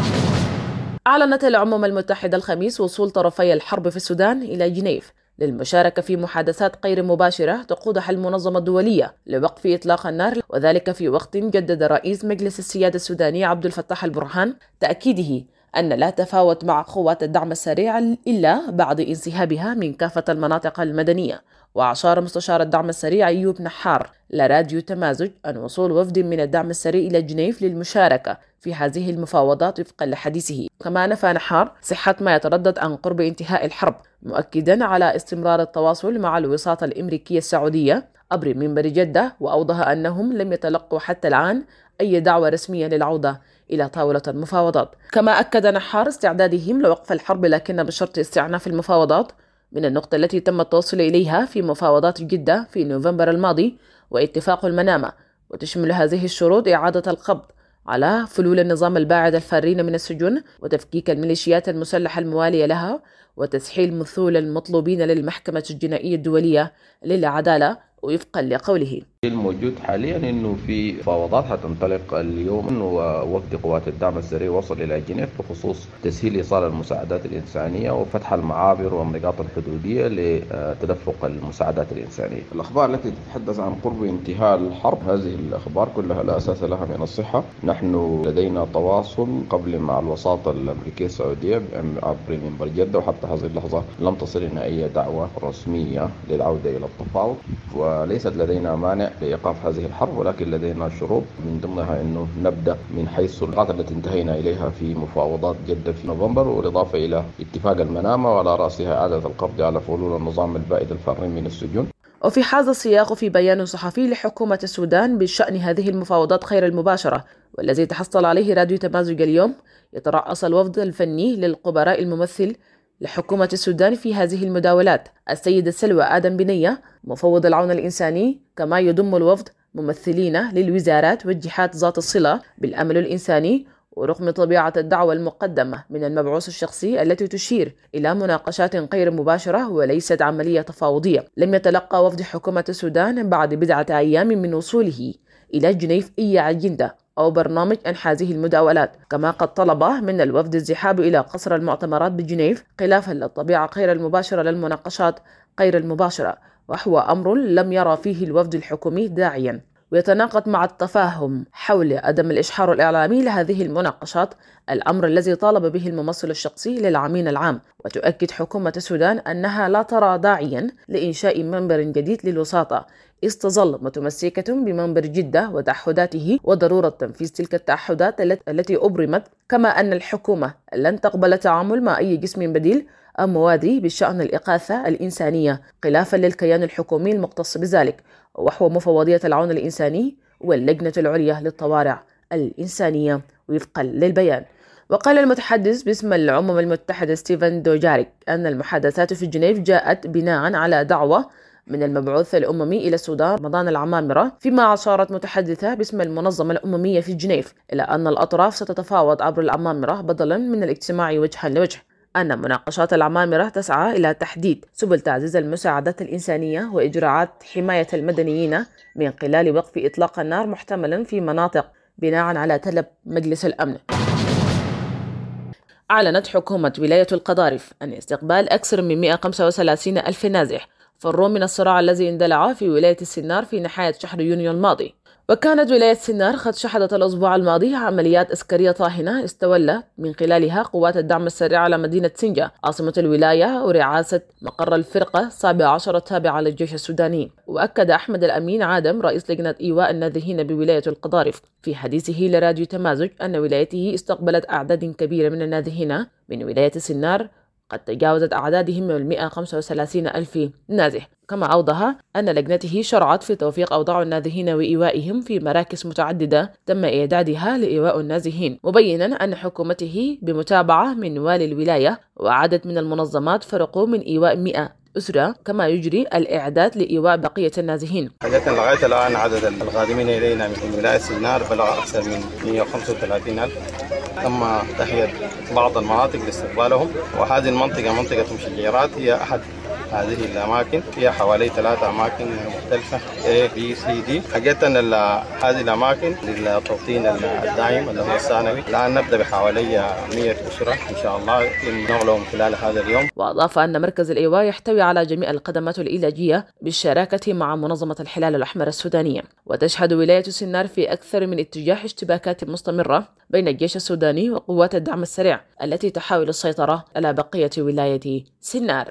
Speaker 8: أعلنت الأمم المتحدة الخميس وصول طرفي الحرب في السودان إلى جنيف للمشاركة في محادثات غير مباشرة تقودها المنظمة الدولية لوقف إطلاق النار، وذلك في وقت جدد رئيس مجلس السيادة السوداني عبد الفتاح البرهان تأكيده أن لا تفاوت مع قوات الدعم السريع إلا بعد انسحابها من كافة المناطق المدنية. وأشار مستشار الدعم السريع أيوب نحار لراديو تمازج أن وصول وفد من الدعم السريع إلى جنيف للمشاركة في هذه المفاوضات وفقا لحديثه. كما نفى نحار صحة ما يتردد عن قرب انتهاء الحرب، مؤكدا على استمرار التواصل مع الوساطة الأمريكية السعودية عبر منبر جدة، وأوضح أنهم لم يتلقوا حتى الآن أي دعوة رسمية للعودة إلى طاولة المفاوضات. كما أكد نحار استعدادهم لوقف الحرب، لكن بشرط استئناف المفاوضات من النقطة التي تم التوصل إليها في مفاوضات جدة في نوفمبر الماضي واتفاق المنامة. وتشمل هذه الشروط إعادة القبض على فلول النظام الباعد الفارين من السجون، وتفكيك الميليشيات المسلحة الموالية لها، وتسحيل مثول المطلوبين للمحكمة الجنائية الدولية للعدالة. وفقا لقوله
Speaker 9: الموجود حاليا انه في مفاوضات حتنطلق اليوم، ووفد قوات الدعم السريع وصل الى جنيف بخصوص تسهيل ايصال المساعدات الانسانيه وفتح المعابر والنقاط الحدوديه لتدفق المساعدات الانسانيه. الاخبار التي تتحدث عن قرب انتهاء الحرب، هذه الاخبار كلها لا اساس لها من الصحه. نحن لدينا تواصل قبل مع الوساطه الامريكيه السعوديه عبر منبر جده، وحتى هذه اللحظه لم تصلنا اي دعوه رسميه للعوده الى التفاوض، وليست لدينا مانع لإيقاف هذه الحرب، ولكن لدينا شروط من ضمنها أنه نبدأ من حيث النقاط التي انتهينا إليها في مفاوضات جدة في نوفمبر، والإضافة إلى اتفاق المنامة وعلى رأسها إعادة القبض على فلول النظام البائد الفارين من السجون.
Speaker 8: وفي هذا السياق، في بيان صحفي لحكومة السودان بشأن هذه المفاوضات غير المباشرة والذي تحصل عليه راديو تمازج اليوم، يترأس الوفد الفني للخبراء الممثل لحكومة السودان في هذه المداولات السيدة سلوى آدم بنية مفوض العون الإنساني، كما يضم الوفد ممثلين للوزارات والجهات ذات الصلة بالأمل الإنساني. ورغم طبيعة الدعوة المقدمة من المبعوث الشخصي التي تشير إلى مناقشات غير مباشرة وليست عملية تفاوضية، لم يتلقى وفد حكومة السودان بعد بضعة أيام من وصوله إلى جنيف أي أجندة أو برنامج عن هذه المداولات. كما قد طلب من الوفد الذهاب إلى قصر المؤتمرات بجنيف، خلافا للطبيعة غير المباشرة للمناقشات غير المباشرة، وهو أمر لم يرى فيه الوفد الحكومي داعيا. ويتناقض مع التفاهم حول عدم الإشحار الإعلامي لهذه المناقشات، الأمر الذي طالب به الممثل الشخصي للعميد العام. وتؤكد حكومة السودان أنها لا ترى داعيا لإنشاء منبر جديد للوساطة، إذ تظل متمسكة بمنبر جدة وتعهداته وضرورة تنفيذ تلك التعهدات التي أبرمت. كما أن الحكومة لن تقبل التعامل مع أي جسم بديل أو موادي بشأن الإغاثة الإنسانية، خلافا للكيان الحكومي المختص بذلك، وهو مفوضية العون الإنساني واللجنة العليا للطوارئ الإنسانية وفقا للبيان. وقال المتحدث باسم الأمم المتحدة ستيفن دوجاريك أن المحادثات في جنيف جاءت بناء على دعوة من المبعوث الأممي إلى السودان رمضان العمامرة، فيما أشارت متحدثة باسم المنظمة الأممية في جنيف إلى أن الأطراف ستتفاوض عبر العمامرة بدلا من الاجتماع وجها لوجه، أن مناقشات العمامرة تسعى إلى تحديد سبل تعزيز المساعدات الإنسانية وإجراءات حماية المدنيين من خلال وقف إطلاق النار محتملا في مناطق بناء على طلب مجلس الأمن. أعلنت حكومة ولاية القضارف عن استقبال أكثر من مئة وخمسة وثلاثين ألف نازح فروا من الصراع الذي اندلع في ولاية السنار في نهاية شهر يونيو الماضي. وكانت ولاية سنار قد شهدت الأسبوع الماضي عمليات عسكرية طاحنة استولى من خلالها قوات الدعم السريع على مدينة سنجا عاصمة الولاية ورئاسة مقر الفرقة السابعة عشر التابعة للجيش السوداني. وأكد أحمد الأمين عادم رئيس لجنة إيواء النازحين بولاية القضارف في حديثه لراديو تمازج أن ولايته استقبلت أعداد كبيرة من النازحين من ولاية سنار قد تجاوزت أعدادهم المئة وخمسة وثلاثين ألف نازح. كما أوضح أن لجنته شرعت في توفيق أوضاع النازحين وإيوائهم في مراكز متعددة تم إعدادها لإيواء النازحين، مبينا أن حكومته بمتابعة من والي الولاية وعدد من المنظمات فرقوا من إيواء مئة أسرة، كما يجري الإعداد لإيواء بقية النازحين.
Speaker 10: حقيقة لغاية الآن عدد القادمين إلينا من ولاية سنار بلغ أكثر من مئة وخمسة وثلاثين ألف. تم تحية بعض المناطق لاستقبالهم، وهذه المنطقة منطقة مشجيرات هي أحد هذه الأماكن، فيها حوالي ثلاثة أماكن مختلفة A B C D. حقيقة هذه الأماكن للتوطين الدائم اللي هو الثانوي. الآن نبدأ بحوالي مئة أسرة إن شاء الله نغلهم خلال هذا اليوم.
Speaker 8: وأضاف أن مركز الإيواء يحتوي على جميع الخدمات العلاجية بالشراكة مع منظمة الهلال الأحمر السودانية. وتشهد ولاية سنار في أكثر من اتجاه اشتباكات مستمرة بين الجيش السوداني وقوات الدعم السريع التي تحاول السيطرة على بقية ولاية سنار.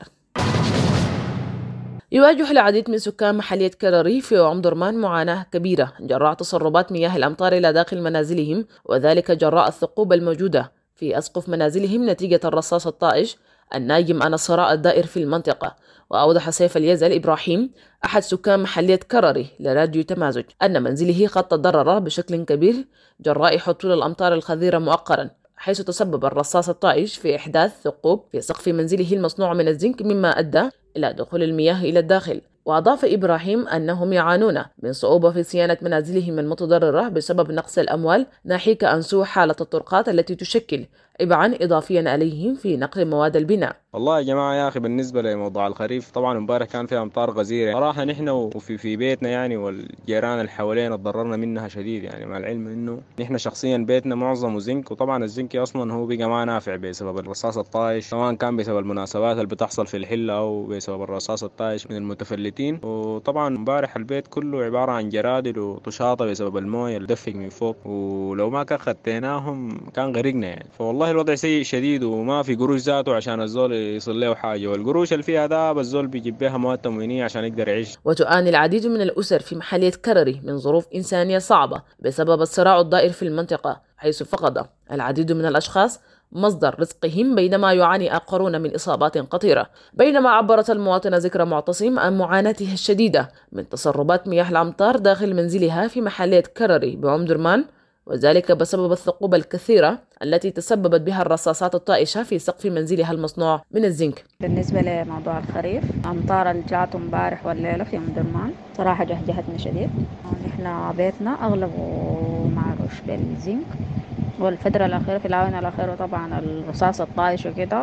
Speaker 8: يواجه العديد من سكان محلية كراري في أم درمان معاناة كبيرة جراء تسربات مياه الأمطار إلى داخل منازلهم، وذلك جراء الثقوب الموجودة في أسقف منازلهم نتيجة الرصاص الطائش الناجم عن الصراع الدائر في المنطقة. وأوضح سيف اليزل إبراهيم أحد سكان محلية كراري لراديو تمازج أن منزله قد تضرر بشكل كبير جراء حصول الأمطار الغزيرة مؤخرا، حيث تسبب الرصاص الطائش في إحداث ثقوب في سقف منزله المصنوع من الزنك مما أدى إلى دخول المياه إلى الداخل. وأضاف إبراهيم أنهم يعانون من صعوبة في صيانة منازلهم المتضررة بسبب نقص الأموال، ناهيك عن سوء حالة الطرقات التي تشكل عبئا إضافيا عليهم في نقل مواد البناء.
Speaker 11: والله يا جماعة يا أخي بالنسبة لموضوع الخريف طبعا امبارح كان فيها أمطار غزيرة صراحة. نحن وفي في بيتنا يعني والجيران اللي حوالينا تضررنا منها شديد، يعني مع العلم إنه نحن شخصيا بيتنا معظمه زنك، وطبعا الزنك أصلا هو بقى ما نافع بسبب الرصاص الطايش، سواء كان بسبب المناسبات اللي بتحصل في الحلة أو بسبب الرصاص الطايش من المتفلتين. وطبعا امبارح البيت كله عبارة عن جرادل وتشاطة بسبب المويه اللي دفق من فوق، ولو ما كان خدتيناهم كان غرقنا يعني. فوالله الوضع سيء شديد، وما في قروش ذاته عشان الزول يصل له حاجة، والقروش اللي فيها ده الزول بيجيب بها مواد تموينية عشان يقدر يعيش.
Speaker 8: وتعاني العديد من الأسر في محلية كرري من ظروف إنسانية صعبة بسبب الصراع الدائر في المنطقة، حيث فقد العديد من الأشخاص مصدر رزقهم، بينما يعاني آخرون من إصابات خطيرة. بينما عبرت المواطنة ذكرى معتصم عن معاناتها الشديدة من تسربات مياه الأمطار داخل منزلها في محلية كرري بأم درمان، وذلك بسبب الثقوب الكثيرة التي تسببت بها الرصاصات الطائشة في سقف منزلها المصنوع من الزنك.
Speaker 23: بالنسبة لموضوع الخريف، أمطار اللي جات امبارح والليلة في أم درمان صراحة جهجهتنا شديد. نحن بيتنا أغلبه معروش بالزنك، والفترة الأخيرة في الآونة الأخيرة طبعا الرصاص الطايش وكده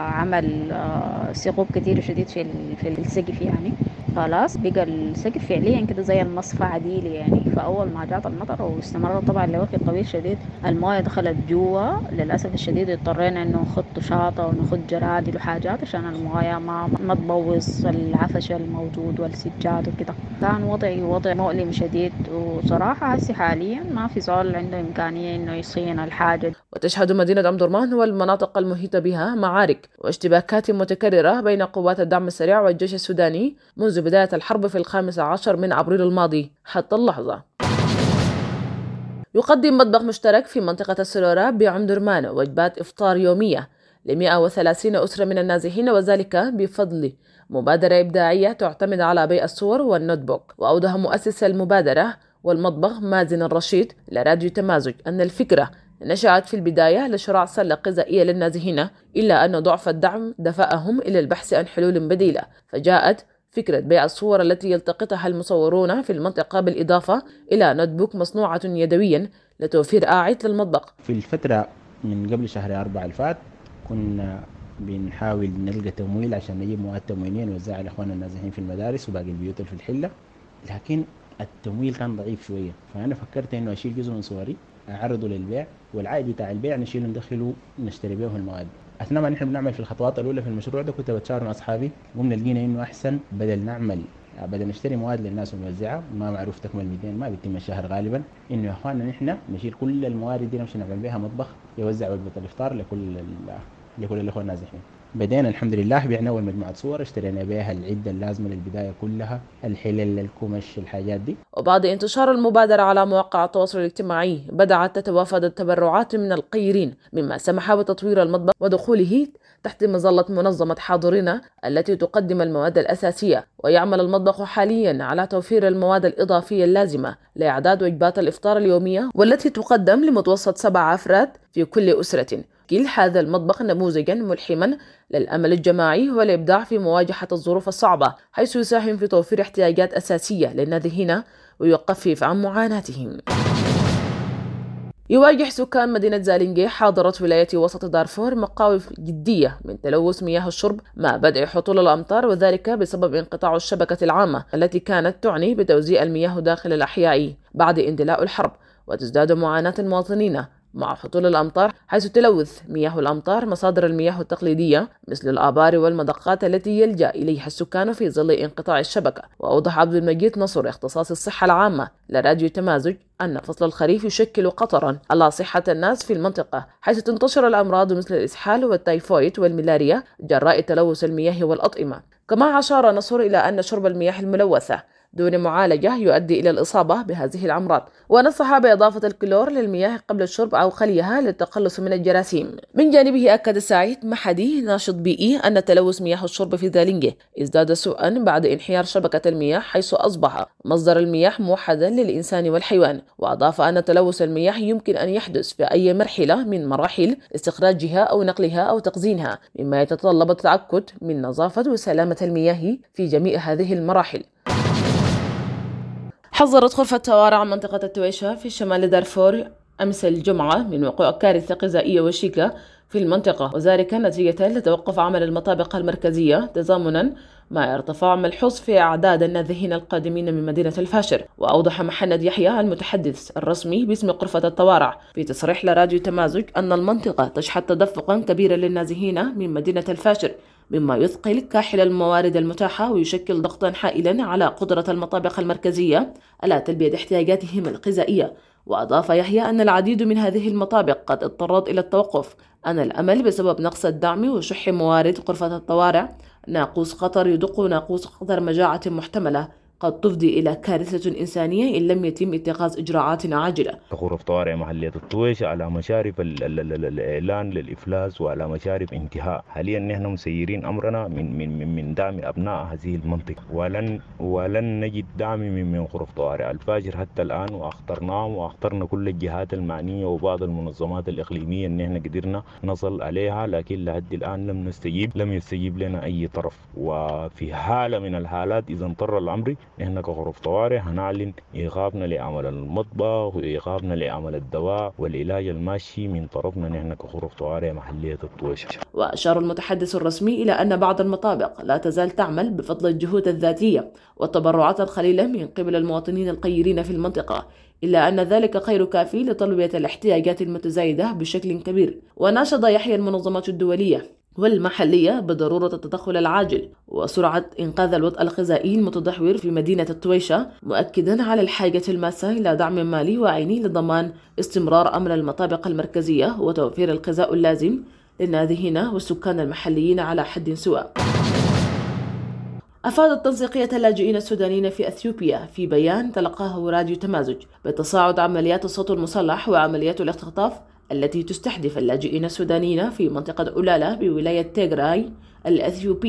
Speaker 23: فعمل ثقوب كتير شديد في في السقف، يعني خلاص بقى السقف فعليا كده زي المصفى عديل يعني. فأول ما جات المطر واستمرت طبعا لوقت طويل شديد المويه دخلت جوا، للأسف الشديد اضطرينا إنه نخد شاطة ونخد جرادل وحاجات عشان المويه ما ما تبوظ العفش الموجود والسجاد وكده. كان وضعي وضع مؤلم شديد، وصراحة هسي حاليا ما في زول عنده إمكانية إنه يصين الحاجة.
Speaker 8: وتشهد مدينة أم درمان والمناطق المحيطة بها معارك واشتباكات متكررة بين قوات الدعم السريع والجيش السوداني منذ بداية الحرب في الخامس عشر من أبريل الماضي حتى اللحظة. يقدم مطبخ مشترك في منطقة السلورة بأم درمان وجبات إفطار يومية ل مئة وثلاثين أسرة من النازحين، وذلك بفضل مبادرة إبداعية تعتمد على بيع الصور والنوت بوك. وأوضح مؤسس المبادرة والمطبخ مازن الرشيد لراديو تمازج أن الفكرة نشأت في البداية لشراء سلة غذائية للنازحين، إلا أن ضعف الدعم دفعهم إلى البحث عن حلول بديلة، فجاءت فكرة بيع الصور التي يلتقطها المصورون في المنطقة بالإضافة إلى نوت بوك مصنوعة يدويا لتوفير قاعد للمطبخ.
Speaker 12: في الفترة من قبل شهر أربعة الفات كنا بنحاول نلقى تمويل عشان نجيب مواد تموينية نوزعها على إخواننا النازحين في المدارس وباقي البيوت في الحلة، لكن التمويل كان ضعيف شوية، فأنا فكرت إنه أشيل جزء من صوري أعرضه للبيع والعائد بتاع البيع نشيله ندخله نشتري به المواد. أثناء ما نحن بنعمل في الخطوات الأولى في المشروع ده كنت بتشاور مع أصحابي قمنا لقينا إنه أحسن بدل نعمل بدل نشتري مواد للناس ونوزعها ما معروف تكمل مئتين ما بيتم الشهر غالبا، إنه يا أخواننا نحن نشيل كل الموارد دي نمشي نعمل بها مطبخ يوزع وجبة الإفطار لكل لكل الأخوة النازحين. بدينا الحمد لله بعنا أول مجموعة صور اشترينا بها العدة اللازمة للبداية كلها، الحلل الكمش الحاجات دي.
Speaker 8: وبعد انتشار المبادرة على مواقع التواصل الاجتماعي بدأت تتوافد التبرعات من القيرين، مما سمح بتطوير المطبخ ودخوله تحت مظلة منظمة حاضرين التي تقدم المواد الأساسية. ويعمل المطبخ حاليا على توفير المواد الإضافية اللازمة لإعداد وجبات الإفطار اليومية والتي تقدم لمتوسط سبع أفراد في كل أسرة. كل هذا المطبخ نموذجا ملحما للأمل الجماعي والإبداع في مواجهة الظروف الصعبة، حيث يساهم في توفير احتياجات أساسية للنازحين ويخفف عن معاناتهم. يواجه سكان مدينة زالينجي حاضرة ولاية وسط دارفور مخاوف جدية من تلوث مياه الشرب مع بدء هطول الأمطار، وذلك بسبب انقطاع الشبكة العامة التي كانت تعني بتوزيع المياه داخل الأحياء بعد اندلاع الحرب. وتزداد معاناة المواطنين مع هطول الأمطار، حيث تلوث مياه الأمطار مصادر المياه التقليدية مثل الآبار والمضخات التي يلجأ إليها السكان في ظل انقطاع الشبكة. وأوضح عبد المجيد نصر اختصاص الصحة العامة لراديو تمازج أن فصل الخريف يشكل خطرا على صحة الناس في المنطقة، حيث تنتشر الأمراض مثل الإسهال والتيفويد والملاريا جراء تلوث المياه والأطعمة. كما أشار نصر إلى أن شرب المياه الملوثة دون معالجة يؤدي إلى الإصابة بهذه الأمراض، ونصح بإضافة الكلور للمياه قبل الشرب أو خليها للتخلص من الجراثيم. من جانبه أكد سعيد محدي ناشط بيئي أن تلوث مياه الشرب في زالينجي ازداد سوءا بعد انحيار شبكة المياه، حيث أصبح مصدر المياه موحدا للإنسان والحيوان. وأضاف أن تلوث المياه يمكن أن يحدث في أي مرحلة من مراحل استخراجها أو نقلها أو تخزينها، مما يتطلب التأكد من نظافة وسلامة المياه في جميع هذه المراحل. حذرت غرفة طوارئ عن منطقة التويشة في شمال دارفور أمس الجمعة من وقوع كارثة غذائية وشيكة في المنطقة، وذلك نتيجة لتوقف عمل المطابق المركزية تزامنا مع ارتفاع ملحوظ في أعداد النازحين القادمين من مدينة الفاشر. وأوضح محمد يحيى المتحدث الرسمي باسم غرفة الطوارئ في تصريح لراديو تمازج أن المنطقة تشهد تدفقا كبيرا للنازحين من مدينة الفاشر، مما يثقل كاحل الموارد المتاحة ويشكل ضغطا حائلا على قدرة المطابق المركزية على تلبية احتياجاتهم الغذائية. وأضاف يحيى أن العديد من هذه المطابق قد اضطرت إلى التوقف أن الأمل بسبب نقص الدعم وشح موارد غرفة الطوارئ ناقوس خطر يدق ناقوس خطر مجاعة محتملة قد تفضي إلى كارثة إنسانية إن لم يتم اتخاذ إجراءات عاجلة.
Speaker 13: غرف طوارئ محلية الطويش على مشارف الإعلان للإفلاس وعلى مشارف انتهاء. حاليا نحن مسيرين أمرنا من من من دعم أبناء هذه المنطقة، ولن ولن نجد دعم من من غرف طوارئ الفاجر حتى الآن، وأخطرناهم وأخطرنا كل الجهات المعنية وبعض المنظمات الإقليمية إن نحن قدرنا نصل عليها، لكن لحد الآن لم نستجيب لم يستجيب لنا أي طرف. وفي حالة من الحالات إذا اضطر الأمر نحن كغرف طوارئ هنعلن إيقافنا لعمل المطبخ وإيقافنا لعمل الدواء والعلاج الماشي من طرفنا نحن كغرف طوارئ محلية الطويش.
Speaker 8: وأشار المتحدث الرسمي إلى أن بعض المطابق لا تزال تعمل بفضل الجهود الذاتية والتبرعات القليلة من قبل المواطنين القيرين في المنطقة، إلا أن ذلك غير كافي لتلبية الاحتياجات المتزايدة بشكل كبير. وناشد يحيى المنظمات الدولية والمحلية بضرورة التدخل العاجل وسرعة إنقاذ الوضع الغذائي المتدهور في مدينة التويشة، مؤكدا على الحاجة الماسة إلى دعم مالي وعيني لضمان استمرار أمر المطابق المركزية وتوفير الغذاء اللازم للنازحين والسكان المحليين على حد سواء. أفادت تنسيقية اللاجئين السودانيين في أثيوبيا في بيان تلقاه راديو تمازج بتصاعد عمليات الصوت المسلح وعمليات الاختطاف التي تستهدف اللاجئين السودانيين في منطقة أولالا بولاية تيغراي الأثيوبية،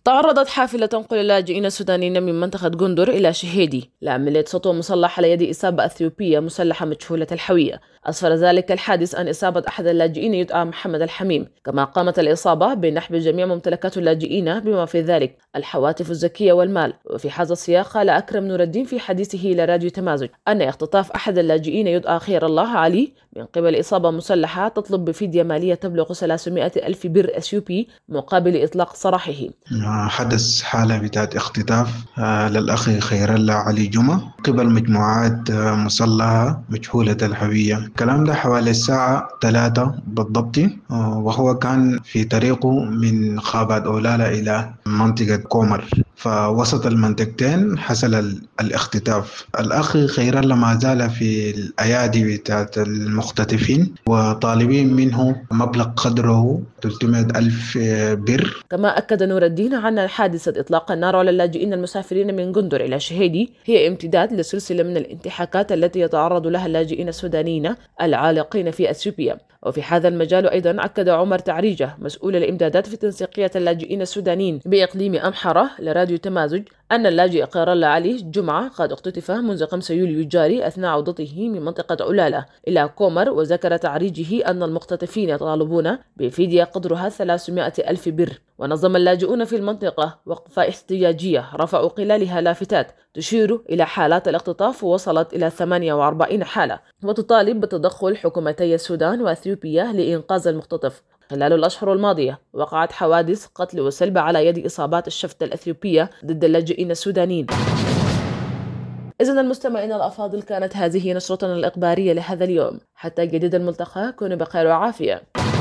Speaker 8: تعرضت حافلة تنقل اللاجئين السودانيين من منطقة جندر إلى شهيدي لعملية سطو مسلح على يد إصابة أثيوبية مسلحة مجهولة الحوية. أسفر ذلك الحادث عن إصابة أحد اللاجئين يدعى محمد الحميم، كما قامت الإصابة بنحب جميع ممتلكات اللاجئين بما في ذلك الحواتف الذكية والمال. وفي هذا السياق قال أكرم نور الدين في حديثه إلى راديو تمازج أن اختطاف أحد اللاجئين يدعى خير الله علي من قبل إصابة مسلحة تطلب بفدية مالية تبلغ ثلاثمائة ألف بر أثيوبي مقابل إطلاق سراحه.
Speaker 14: حدث حالة بتاعت اختطاف للأخ خير الله علي جمعة قبل مجموعات مسلحة مجهولة الهوية. الكلام ده حوالي الساعة ثلاثة بالضبط، وهو كان في طريقه من خابات أولالة إلى منطقة كومر، فوسط المنطقتين حصل الاختطاف. الأخ خير الله ما زال في الأيادي بتاعت المختطفين وطالبين منه مبلغ قدره ثلاثمائة ألف بر.
Speaker 8: كما أكد نور الدين عن حادثة إطلاق النار على اللاجئين المسافرين من جندر إلى شهيدي هي امتداد لسلسلة من الانتهاكات التي يتعرض لها اللاجئين السودانيين العالقين في أثيوبيا. وفي هذا المجال أيضا أكد عمر تعريجة مسؤول الإمدادات في تنسيقية اللاجئين السودانيين بإقليم أمحرة لراديو تمازج أن اللاجئ خير الله علي جمعة قد اختطف منذ خمسة يوليو الجاري أثناء عودته من منطقة علالة إلى كومر. وذكر تعريجه أن المختطفين يطالبون بفدية قدرها ثلاثمائة ألف بر. ونظم اللاجئون في المنطقة وقفة احتجاجية رفعوا خلالها لافتات تشير إلى حالات الاختطاف ووصلت إلى ثمانية وأربعين حالة، وتطالب بتدخل حكومتي السودان وأثيوبيا لإنقاذ المختطف. خلال الأشهر الماضية وقعت حوادث قتل وسلب على يد إصابات الشفت الأثيوبية ضد اللاجئين السودانيين. إذن المستمعين الأفاضل، كانت هذه نشرتنا الإخبارية لهذا اليوم. حتى جديد الملتقى، كونوا بخير وعافية.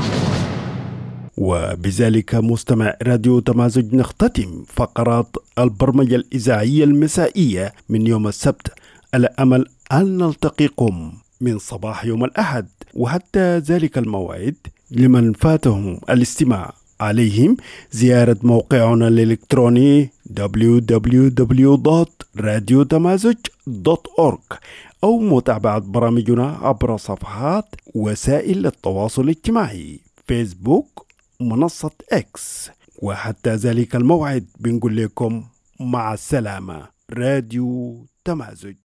Speaker 1: وبذلك مستمع راديو تمازج نختتم فقرات البرمجة الإذاعية المسائية من يوم السبت، على أمل أن نلتقيكم من صباح يوم الأحد. وحتى ذلك الموعد لمن فاتهم الاستماع عليهم زيارة موقعنا الإلكتروني دبليو دبليو دبليو دوت راديو تمازج دوت أورغ أو متابعة برامجنا عبر صفحات وسائل التواصل الاجتماعي فيسبوك، منصة إكس. وحتى ذلك الموعد بنقول لكم مع السلامة. راديو تمازج.